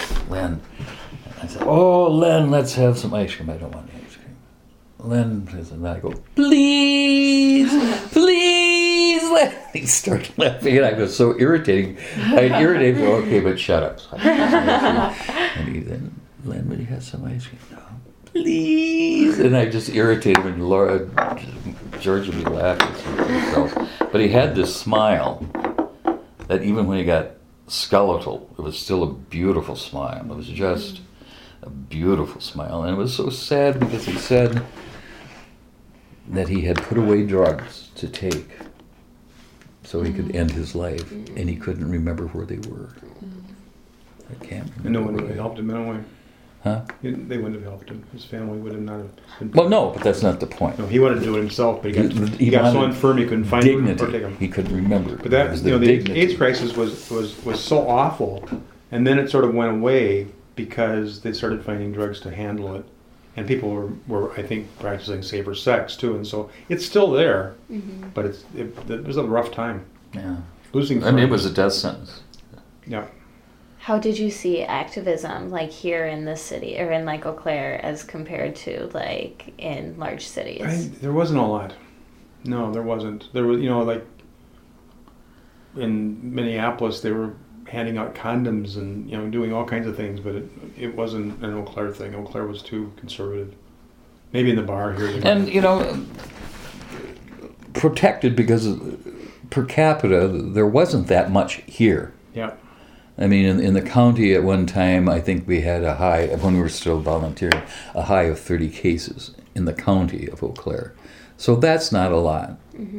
I said, "Oh, Len, let's have some ice cream." "I don't want any ice cream." Len says, and I go, "Please, please, He started laughing, and I was so irritating. I'd irritate him. Okay, but shut up. And he then, Len, would you have some ice cream? No, please. And I just irritated him, and George would be laughing to himself. But he had this smile that even when he got skeletal, it was still a beautiful smile. It was just a beautiful smile. And it was so sad because he said that he had put away drugs to take so he could end his life, and he couldn't remember where they were. I can't remember. And no one really helped him anyway. Huh? They wouldn't have helped him. His family would have not have been. Well, no, but that's not the point. No, he wanted to do it himself, but he got so wanted infirm he couldn't find him or take dignity. him. He couldn't remember. But that, It was the dignity. AIDS crisis was so awful, and then it sort of went away because they started finding drugs to handle it, and people were I think practicing safer sex too, and so it's still there, but it was a rough time. Yeah. Losing. I mean, it friends. was a death sentence. Yeah. How did you see activism like here in the city or in like Eau Claire as compared to like in large cities? There wasn't a lot. No, there wasn't. There was, like in Minneapolis, they were handing out condoms and doing all kinds of things, but it wasn't an Eau Claire thing. Eau Claire was too conservative. Maybe in the bar here. And, protected because per capita, there wasn't that much here. Yeah. I mean, in the county at one time, I think we had a high, when we were still volunteering, a high of 30 cases in the county of Eau Claire. So that's not a lot.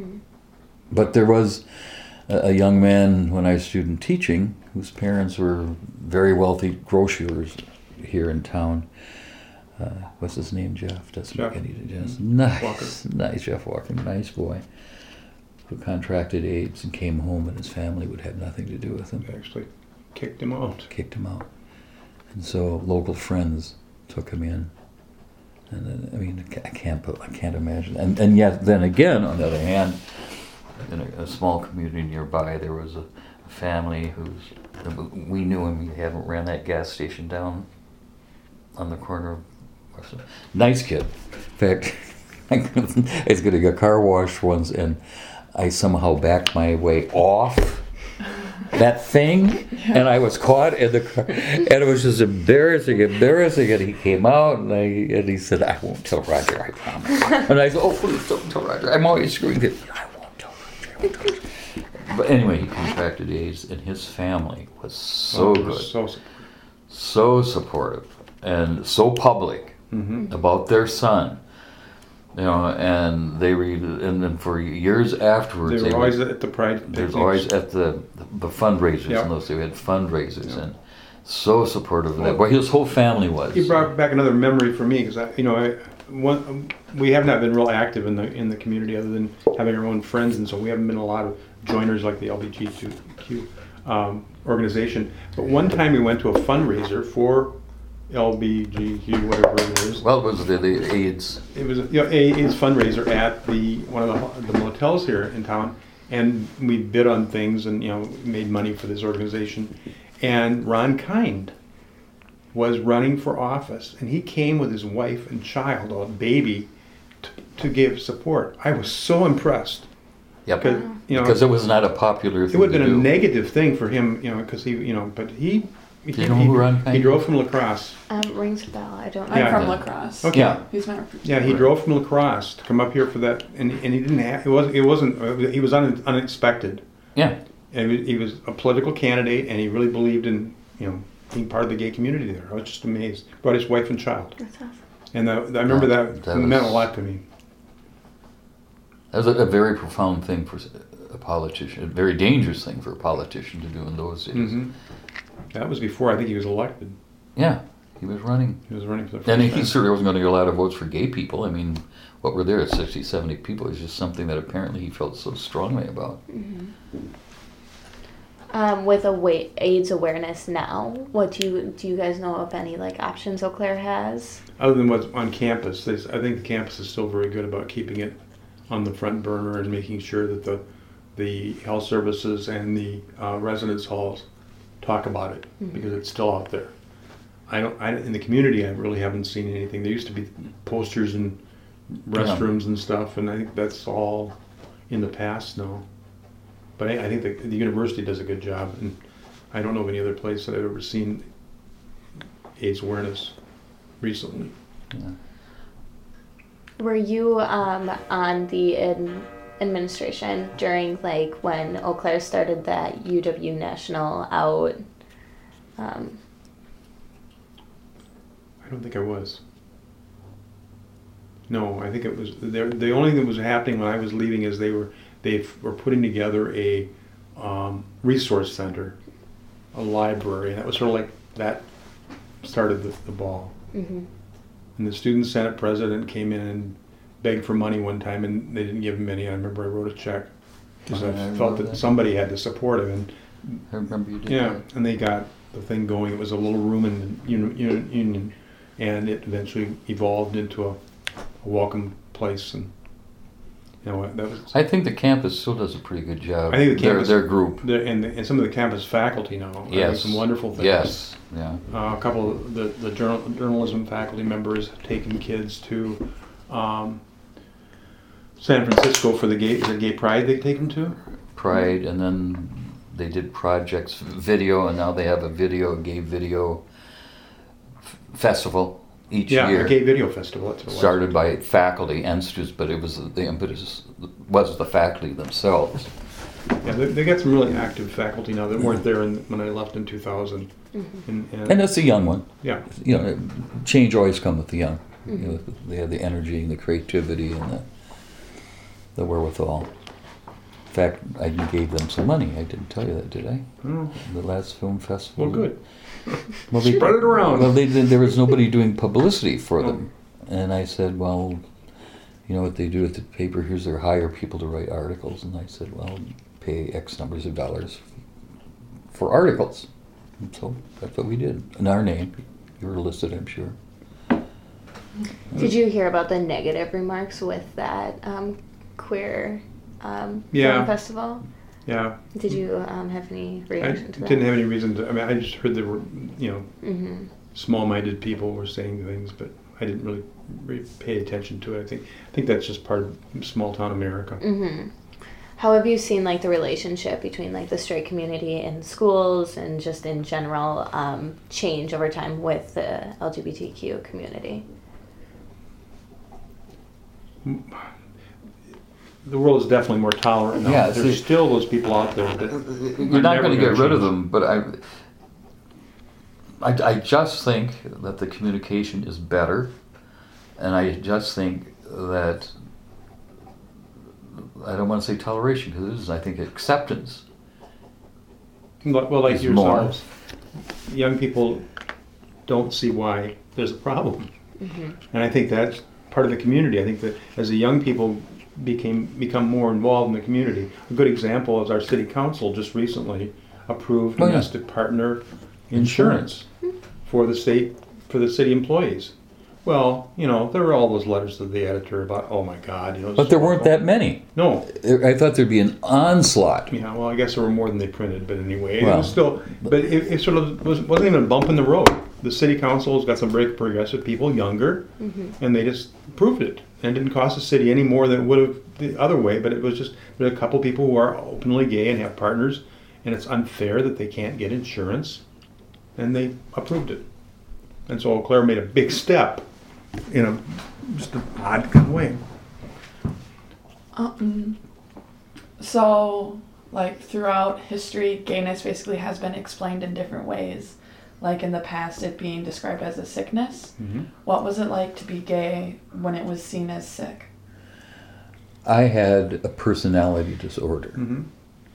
But there was a young man when I was student teaching whose parents were very wealthy grocers here in town. What's his name? Jeff. Doesn't Jeff. make any sense. Nice, Walker. nice Jeff Walker, nice boy, who contracted AIDS and came home, and his family would have nothing to do with him. They actually kicked him out. Kicked him out, and so local friends took him in. And then, I mean, I can't imagine. And yet, then again, on the other hand, in a small community nearby, there was a family we knew him. He hadn't ran that gas station down on the corner of. Nice kid. In fact, I was going to get car washed once, and I somehow backed my way off that thing, and I was caught in the car, and it was just embarrassing. And he came out, and he said, "I won't tell Roger, I promise." And I said, "Oh, please don't tell Roger. I'm always screwing it. I won't tell Roger." But anyway, he contracted AIDS, and his family was so good, so supportive, and so public about their son. And they and then for years afterwards, They were always at the Pride picnics. There's always at the fundraisers, Yep. and those we had fundraisers, and so supportive of that. Boy, his whole family was. You brought back another memory for me because we have not been real active in the community other than having our own friends, and so we haven't been a lot of joiners like the LBGTQ organization. But one time we went to a fundraiser for LBGQ, whatever it is. Well, it was the AIDS. It was AIDS fundraiser at one of the motels here in town, and we bid on things and made money for this organization. And Ron Kind was running for office, and he came with his wife and child, a baby, to give support. I was so impressed. Yep. Because it was not a popular thing. It would have to been a do. negative thing for him, because but he. Do you know who Ron Kind He is? drove from La Crosse. Rings a bell. I don't know. Yeah. I'm from La Crosse. Okay. Yeah. He's my Yeah, he drove from La Crosse to come up here for that, and he didn't have. He was unexpected. Yeah. And he was a political candidate, and he really believed in being part of the gay community there. I was just amazed. Brought his wife and child, That's awesome. and I remember that meant a was- lot to me. That was a very profound thing for a politician, a very dangerous thing for a politician to do in those days. Mm-hmm. That was before I think he was elected. Yeah, he was running. He was running for the first And he time. certainly wasn't going to get a lot of votes for gay people. I mean, what were there, 60, 70 people? It was just something that apparently he felt so strongly about. With AIDS awareness now, what do you guys know of any like options Eau Claire has? Other than what's on campus, I think the campus is still very good about keeping it on the front burner and making sure that the health services and the residence halls talk about it because it's still out there. In the community, I really haven't seen anything. There used to be posters in restrooms and stuff, and I think that's all in the past now. But I think the university does a good job, and I don't know of any other place that I've ever seen AIDS awareness recently. Yeah. Were you on the administration during like when Eau Claire started that UW National Out? I don't think I was. No, I think it was the only thing that was happening when I was leaving is they were putting together a resource center, a library, and that was sort of like that started the ball. Mm-hmm. And the student senate president came in and begged for money one time, and they didn't give him any. I remember I wrote a check because I felt that somebody had to support him. And I remember you did yeah, that. and they got the thing going. It was a little room in the Union, and it eventually evolved into a welcome place. And that was. I think the campus still does a pretty good job. I think the campus, their group, and some of the campus faculty now are doing some wonderful things. Yes, yeah. A couple of the journalism faculty members have taken kids to San Francisco for the gay pride. They take them to Pride, and then they did projects, video, and now they have a gay video festival each year. Yeah, a gay video festival. That's what it was. Started by faculty and students, but it was the impetus was the faculty themselves. Yeah, they got some really active faculty now that weren't there when I left in 2000. Mm-hmm. And that's a young one. Yeah. You know, change always comes with the young. You know, they have the energy and the creativity and the wherewithal. In fact, I gave them some money. I didn't tell you that, did I? Oh. The last film festival. Well, good. Well, Spread it around. Well, there was nobody doing publicity for them. And I said, well, you know what they do at the paper? Here's their hire people to write articles. And I said, well, pay X numbers of dollars for articles. And so that's what we did. In our name. You were listed, I'm sure. Did you hear about the negative remarks with that queer film festival? Yeah. Did you have any reaction to that? I didn't have any reason to. I mean, I just heard there were, small-minded people were saying things, but I didn't really pay attention to it. I think that's just part of small-town America. Mm-hmm. How have you seen like the relationship between like the straight community in schools and just in general change over time with the LGBTQ community? The world is definitely more tolerant now. Yeah, there's still those people out there that you're not going to get rid of change. them, but I just think that the communication is better, and I just think that I don't want to say toleration because it is. I think acceptance. Well, like is yourselves, young people don't see why there's a problem, and I think that's part of the community. I think that as the young people become more involved in the community, a good example is our city council just recently approved domestic partner insurance for the city employees. Well, there were all those letters to the editor about, oh my God, But there weren't that many. No. I thought there'd be an onslaught. Yeah, well, I guess there were more than they printed, but anyway, Well, it was still. But it sort of wasn't even a bump in the road. The city council has got some very progressive people, younger, and they just approved it, and it didn't cost the city any more than it would have the other way. But it was just there are a couple people who are openly gay and have partners, and it's unfair that they can't get insurance, and they approved it. And so Eau Claire made a big step in just an odd kind of way. So, like, throughout history, gayness basically has been explained in different ways. Like, in the past, it being described as a sickness. Mm-hmm. What was it like to be gay when it was seen as sick? I had a personality disorder. Mm-hmm.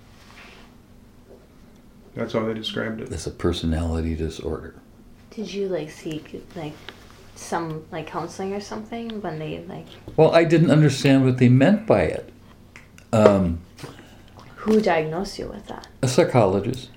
That's how they described it. It's a personality disorder. Did you like seek like some like counseling or something when they like? Well, I didn't understand what they meant by it. Who diagnosed you with that? A psychologist.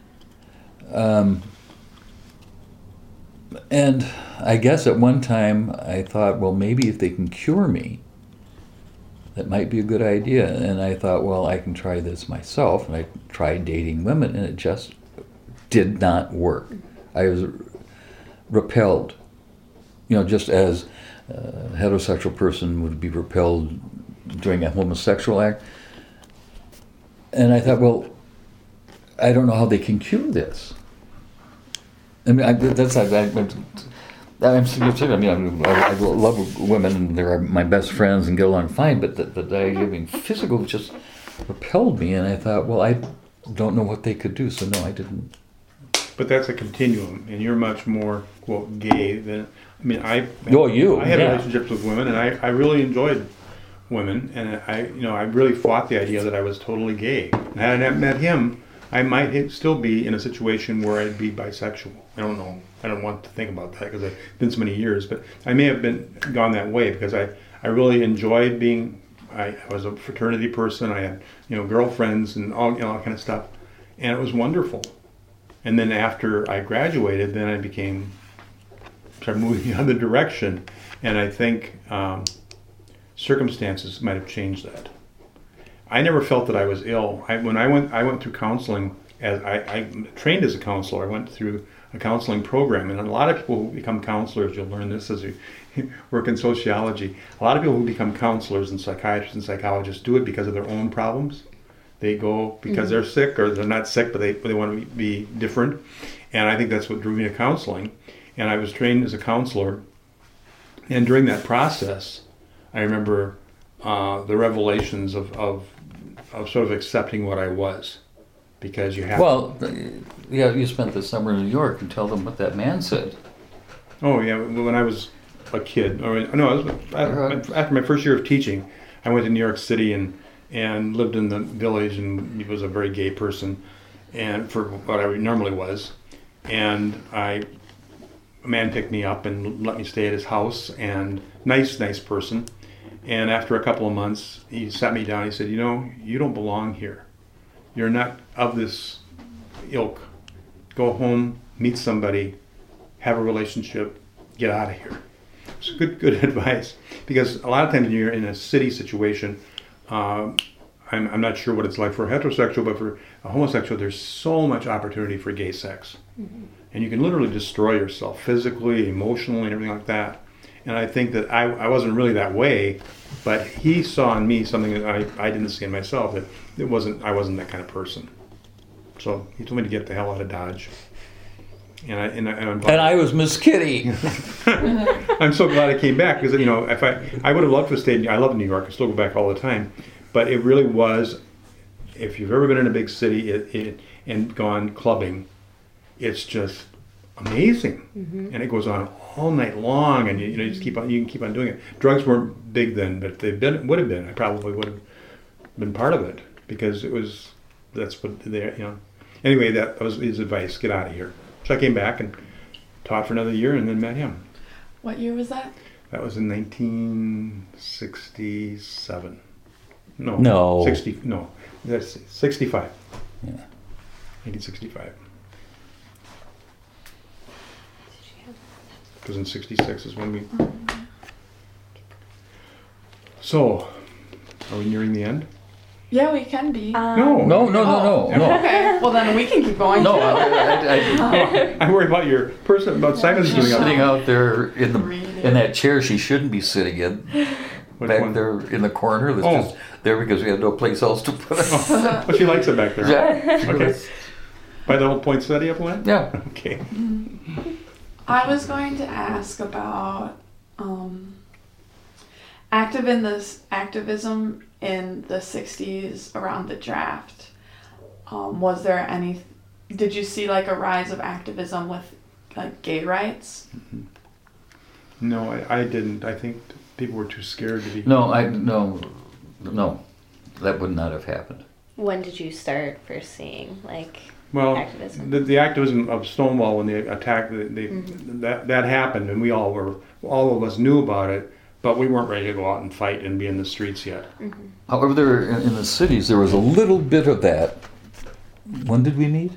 And I guess at one time I thought, well, maybe if they can cure me, that might be a good idea. And I thought, well, I can try this myself. And I tried dating women, and it just did not work. I was repelled, just as a heterosexual person would be repelled during a homosexual act. And I thought, well, I don't know how they can cure this. I mean, I'm sincere. I mean, I love women, and they're my best friends, and get along fine. But the idea of being physical just repelled me, and I thought, well, I don't know what they could do. So no, I didn't. But that's a continuum, and you're much more, quote, gay than, I mean, I had relationships with women, and I really enjoyed women, and I really fought the idea that I was totally gay. And had I not met him, I might still be in a situation where I'd be bisexual. I don't know. I don't want to think about that because it's been so many years, but I may have gone that way because I really enjoyed being, I was a fraternity person. I had, girlfriends and all that kind of stuff, and it was wonderful. And then after I graduated, then I started moving the other direction, and I think circumstances might have changed that. I never felt that I was ill. When I went through counseling, as I trained as a counselor. I went through a counseling program, and a lot of people who become counselors, you'll learn this as you work in sociology. A lot of people who become counselors and psychiatrists and psychologists do it because of their own problems. They go because they're sick, or they're not sick, but they want to be different. And I think that's what drew me to counseling. And I was trained as a counselor. And during that process, I remember the revelations of sort of accepting what I was. Because you have you spent the summer in New York, and tell them what that man said. Oh, yeah. When I was a kid, after my first year of teaching, I went to New York City and lived in the village, and was a very gay person, and for what I normally was. And a man picked me up and let me stay at his house, and nice person. And after a couple of months, he sat me down. He said, you don't belong here. You're not of this ilk. Go home, meet somebody, have a relationship, get out of here. It's good advice, because a lot of times when you're in a city situation, I'm not sure what it's like for a heterosexual, but for a homosexual, there's so much opportunity for gay sex. Mm-hmm. And you can literally destroy yourself physically, emotionally, and everything like that. And I think that I wasn't really that way, but he saw in me something that I didn't see in myself, that I wasn't that kind of person. So he told me to get the hell out of Dodge. And I was Miss Kitty. I'm so glad I came back, because if I would have loved to stay. I love New York. I still go back all the time, but it really was. If you've ever been in a big city and gone clubbing, it's just amazing, and it goes on all night long, and you just you can keep on doing it. Drugs weren't big then, but if they would have been, I probably would have been part of it, because that's what they. Anyway, that was his advice: get out of here. So I came back and taught for another year, and then met him. What year was that? That was in 1967. No. 60. No, that's 65. Yeah. 1965. Because in 66 is when we. So, are we nearing the end? Yeah, we can be. No. Okay, well then we can keep going. No, I worry about your person, about Simon's doing sitting out there in that chair she shouldn't be sitting in. Which back one? there in the corner. That's just there because we had no place else to put it. Well, she likes it back there. Yeah. Okay. By the old poinsettia plant? Yeah. Okay. I was going to ask about activism in the 60s around the draft. Was there any? Did you see like a rise of activism with like gay rights? Mm-hmm. No, I didn't. I think people were too scared to be. No, that would not have happened. When did you start first seeing activism? The activism of Stonewall, when they attacked, that happened, and all of us knew about it, but we weren't ready to go out and fight and be in the streets yet. Mm-hmm. However, there in the cities there was a little bit of that. When did we meet?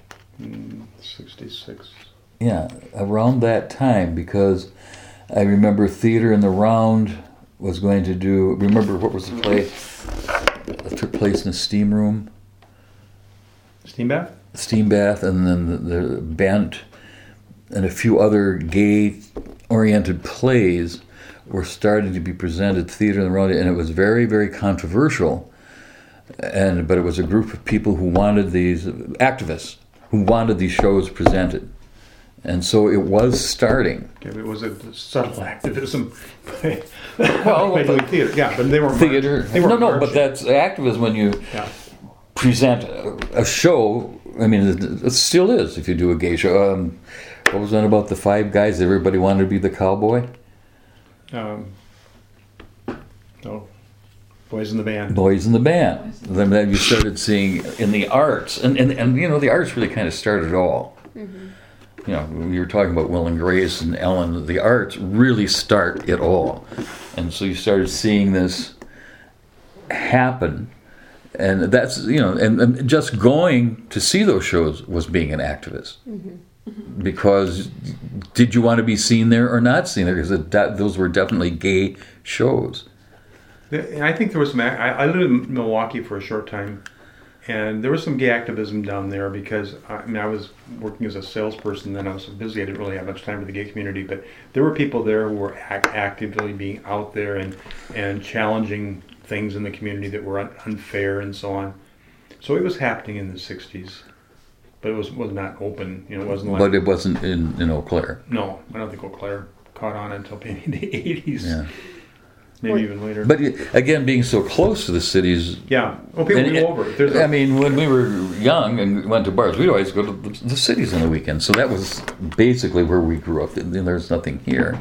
66. Yeah, around that time, because I remember Theater in the Round was going to do. Remember what was the play that took place in the steam room? Steam bath? Steam bath, and then the Bent and a few other gay-oriented plays were starting to be presented, Theater in the Round, and it was very, very controversial but it was a group of people who wanted these activists who wanted these shows presented, and so it was starting. Okay, it was a subtle activism. Well, by doing theater, yeah, but they were theater. But but that's activism when you present a show. I mean, it still is if you do a gay show. What was that about the five guys? Everybody wanted to be the cowboy. Boys in the Band. Boys in the Band. Then you started seeing in the arts, and the arts really kind of started it all. Mm-hmm. You were talking about Will and Grace and Ellen. The arts really start it all, and so you started seeing this happen, and that's and just going to see those shows was being an activist. Mm-hmm. Because did you want to be seen there or not seen there? Because those were definitely gay shows. I think there was some. I lived in Milwaukee for a short time, and there was some gay activism down there because I was working as a salesperson. Then I was so busy I didn't really have much time for the gay community. But there were people there who were actively being out there and challenging things in the community that were unfair and so on. So it was happening in the '60s, but it was not open. It wasn't like. But it wasn't in Eau Claire. No, I don't think Eau Claire caught on until maybe the '80s. Yeah. Maybe even later. But again, being so close to the cities. Yeah. Well, people go over. When we were young and went to bars, we'd always go to the cities on the weekend. So that was basically where we grew up. There's nothing here.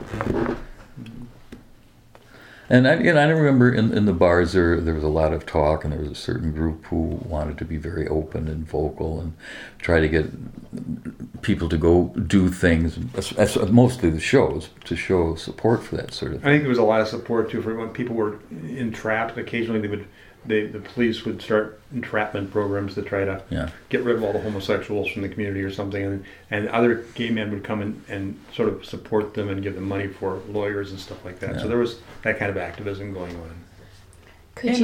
And I remember in the bars there was a lot of talk, and there was a certain group who wanted to be very open and vocal and try to get people to go do things, mostly the shows, to show support for that sort of thing. I think there was a lot of support too for when people were entrapped. Occasionally the police would start entrapment programs to try to get rid of all the homosexuals from the community or something, and other gay men would come and sort of support them and give them money for lawyers and stuff like that. So there was that kind of activism going on. Could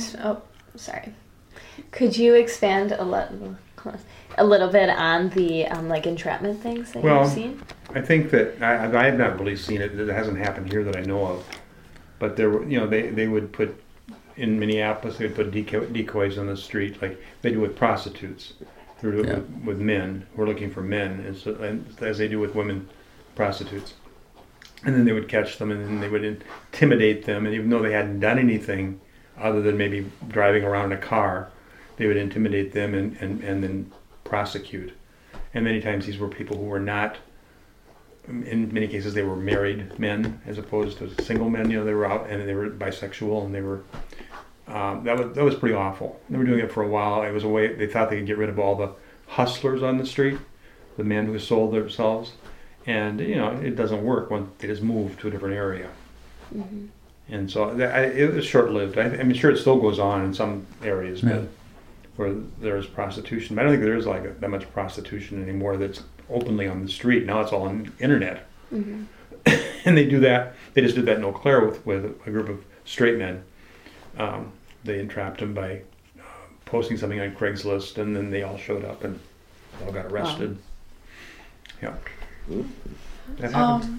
you expand a little bit on the entrapment things that you've seen? I think that I have not really seen it. It hasn't happened here that I know of, but there were they would put. In Minneapolis, they would put decoys on the street, like they do with prostitutes. They do it with men who are looking for men, as they do with women prostitutes. And then they would catch them, and then they would intimidate them. And even though they hadn't done anything other than maybe driving around in a car, they would intimidate them and then prosecute. And many times these were people who were not. In many cases, they were married men as opposed to single men. They were out and they were bisexual, and they were. That was pretty awful. They were doing it for a while. It was a way they thought they could get rid of all the hustlers on the street, the men who sold themselves, and it doesn't work when they just move to a different area. Mm-hmm. And so it was short-lived. I'm sure it still goes on in some areas, but where there's prostitution. But I don't think there is that much prostitution anymore that's openly on the street. Now it's all on the internet. Mm-hmm. And they do that. They just did that in Eau Claire with a group of straight men. They entrapped them by posting something on Craigslist, and then they all showed up and all got arrested. Wow. Yeah. That happened.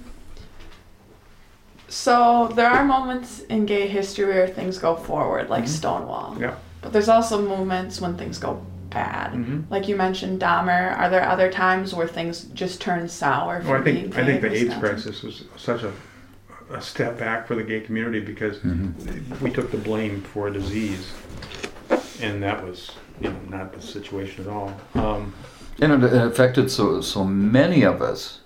So there are moments in gay history where things go forward, like Stonewall. Yeah. But there's also moments when things go bad. Mm-hmm. Like you mentioned Dahmer. Are there other times where things just turn sour for being gay? I think the AIDS crisis was such a step back for the gay community because we took the blame for a disease, and that was not the situation at all. And it affected so many of us.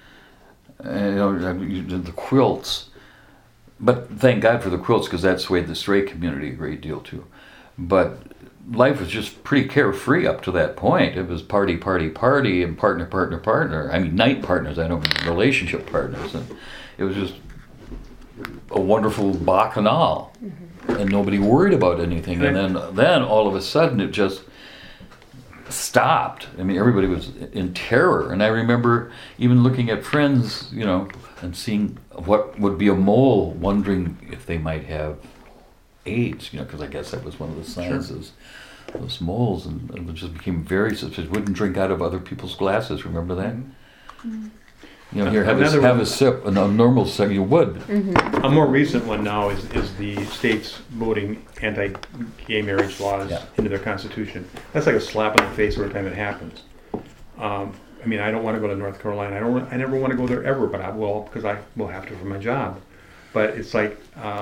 The quilts, but thank God for the quilts because that swayed the straight community a great deal too. But life was just pretty carefree up to that point. It was party, party, party, and partner, partner, partner. I mean, night partners. I don't mean relationship partners. And it was just a wonderful bacchanal, and nobody worried about anything. And then all of a sudden it just stopped. I mean, everybody was in terror. And I remember even looking at friends, and seeing what would be a mole, wondering if they might have AIDS, because I guess that was one of the signs. Those moles, and it just became very suspicious. Wouldn't drink out of other people's glasses. Remember that? Mm-hmm. You know, here, have Another a, have one- a sip, a normal sip, you would. A more recent one now is the states voting anti-gay marriage laws Yeah. into their constitution. That's like a slap in the face every time it happens. I mean, I don't want to go to North Carolina. I never want to go there ever, but I will because I will have to for my job. But it's like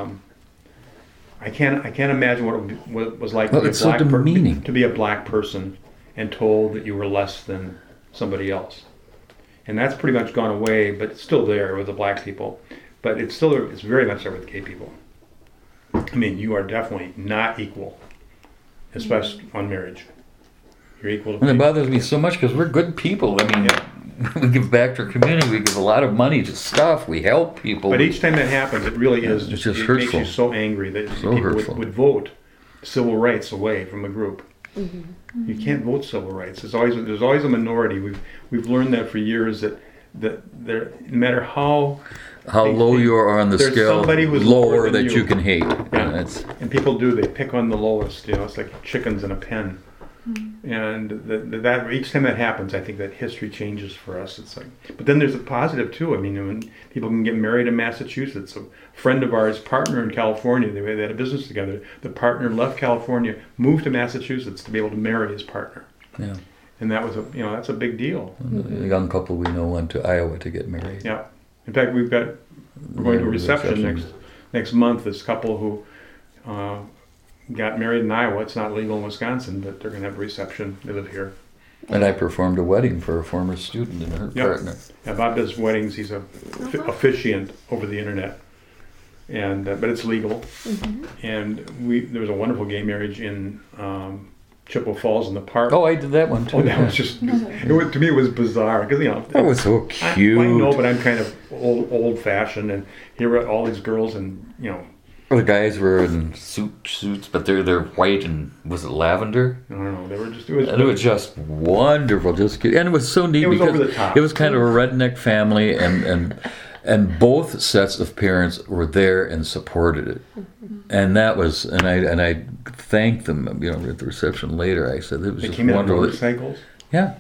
I can't imagine what it was like Well, to, be it's a so black demeaning. to be a black person and told that you were less than somebody else. And that's pretty much gone away, but it's still there with the black people. But it's very much there with gay people. I mean, you are definitely not equal, especially on marriage. You're equal to And it people. bothers me so much because we're good people. I mean, we give back to our community. We give a lot of money to stuff. We help people. But each time that happens, it really is It's just, just it hurtful. makes you so angry that So people hurtful. would vote civil rights away from a group. You can't vote civil rights. There's always a minority. We've learned that for years that there, no matter how low you are on the there's scale, somebody who's lower lower than that you. you can hate. Yeah. It's, And people do. They pick on the lowest. You know, it's like chickens in a pen. And that each time that happens, I think that history changes for us. It's like, but then there's a positive too. I mean, when people can get married in Massachusetts, a friend of ours, partner in California, they had a business together. The partner left California, moved to Massachusetts to be able to marry his partner, yeah. and that was that's a big deal. A young couple we know went to Iowa to get married. Yeah. In fact, we're going to a reception next month. This couple who got married in Iowa. It's not legal in Wisconsin, but they're going to have a reception. They live here. And I performed a wedding for a former student and her Yep. partner. Yeah, Bob does weddings. He's a officiant over the internet, and but it's legal. And there was a wonderful gay marriage in Chippewa Falls in the park. Oh, I did that one too. Oh, that was just to me it was bizarre because That was so cute. I know, but I'm kind of old fashioned, and here were all these girls, and The guys were in suits, but they're white and was it lavender? I don't know. They were just And it was just wonderful, just cute. And it was so neat It was because over the top. it was kind of a redneck family, and both sets of parents were there and supported it. And that was, and I thanked them, at the reception later. I said it was they just came in on wonderful. motorcycles. Yeah.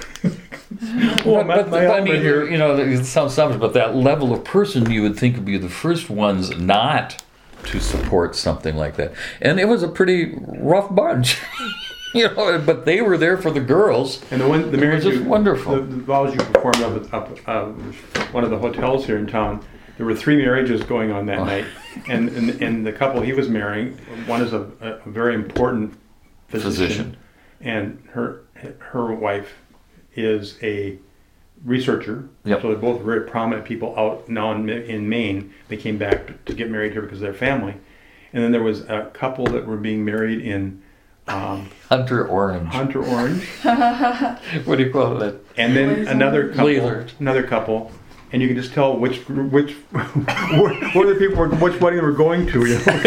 Well, But I mean, it sounds selfish, but that level of person you would think would be the first ones not to support something like that. And it was a pretty rough bunch. But they were there for the girls. And the marriage just wonderful. The vows you performed up one of the hotels here in town. There were 3 marriages going on that night, and the couple he was marrying, one is a very important physician, and her wife is a researcher. Yep. So they're both very prominent people out now in Maine. They came back to get married here because of their family. And then there was a couple that were being married in Hunter Orange. Hunter Orange. What do you call it? And then Blizzard. another couple, and you can just tell which where the people were, which wedding they were going to.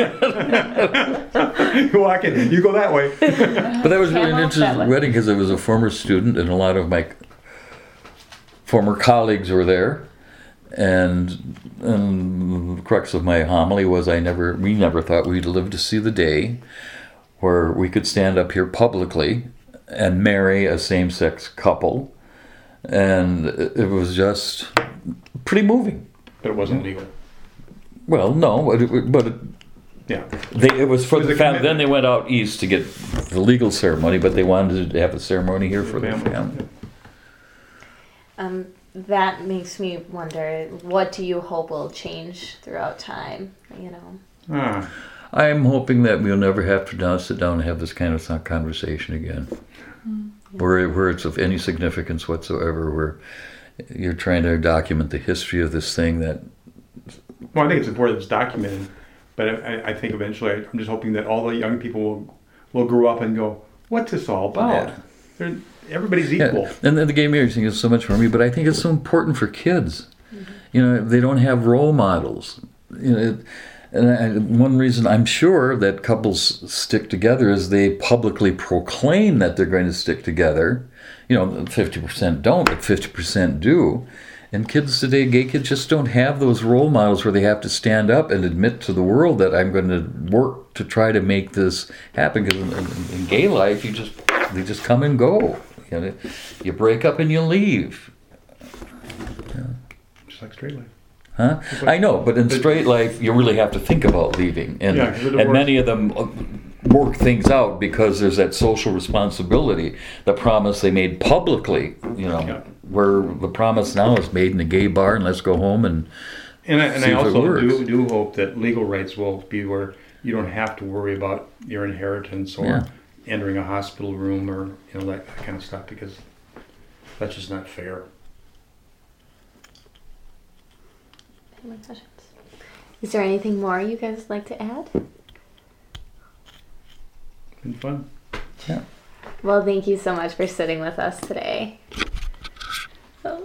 You walk in, you go that way. But that was really an interesting wedding because it was a former student, and a lot of my former colleagues were there. And the crux of my homily was we never thought we'd live to see the day where we could stand up here publicly and marry a same-sex couple. And it was just pretty moving. But it wasn't legal. Well, no, but Yeah. it was for It was the a family. Then commitment. they went out east to get the legal ceremony, but they wanted to have a ceremony here for the family. That makes me wonder, what do you hope will change throughout time? Ah, I'm hoping that we'll never have to sit down and have this kind of conversation again, where it's of any significance whatsoever, where you're trying to document the history of this thing that... well, I think it's important it's documented, but I think eventually I'm just hoping that all the young people will grow up and go, what's this all about? Everybody's equal. Yeah. And then the gay marriage thing is so much for me, but I think it's so important for kids. They don't have role models. And one reason I'm sure that couples stick together is they publicly proclaim that they're going to stick together. 50% don't, but 50% do. And kids today, gay kids, just don't have those role models where they have to stand up and admit to the world that I'm going to work to try to make this happen. Because in gay life, they just come and go. You break up and you leave. Yeah. just like straight life. Huh? I know, but in straight life, you really have to think about leaving, and Yeah, 'cause of the and divorce. many of them work things out because there's that social responsibility, the promise they made publicly, Yeah. where the promise now is made in a gay bar and let's go home and And I see if it also works. do hope that legal rights will be where you don't have to worry about your inheritance or Yeah. entering a hospital room or that kind of stuff, because that's just not fair. Any more questions? Is there anything more you guys would like to add? Been fun. yeah. Well, thank you so much for sitting with us today.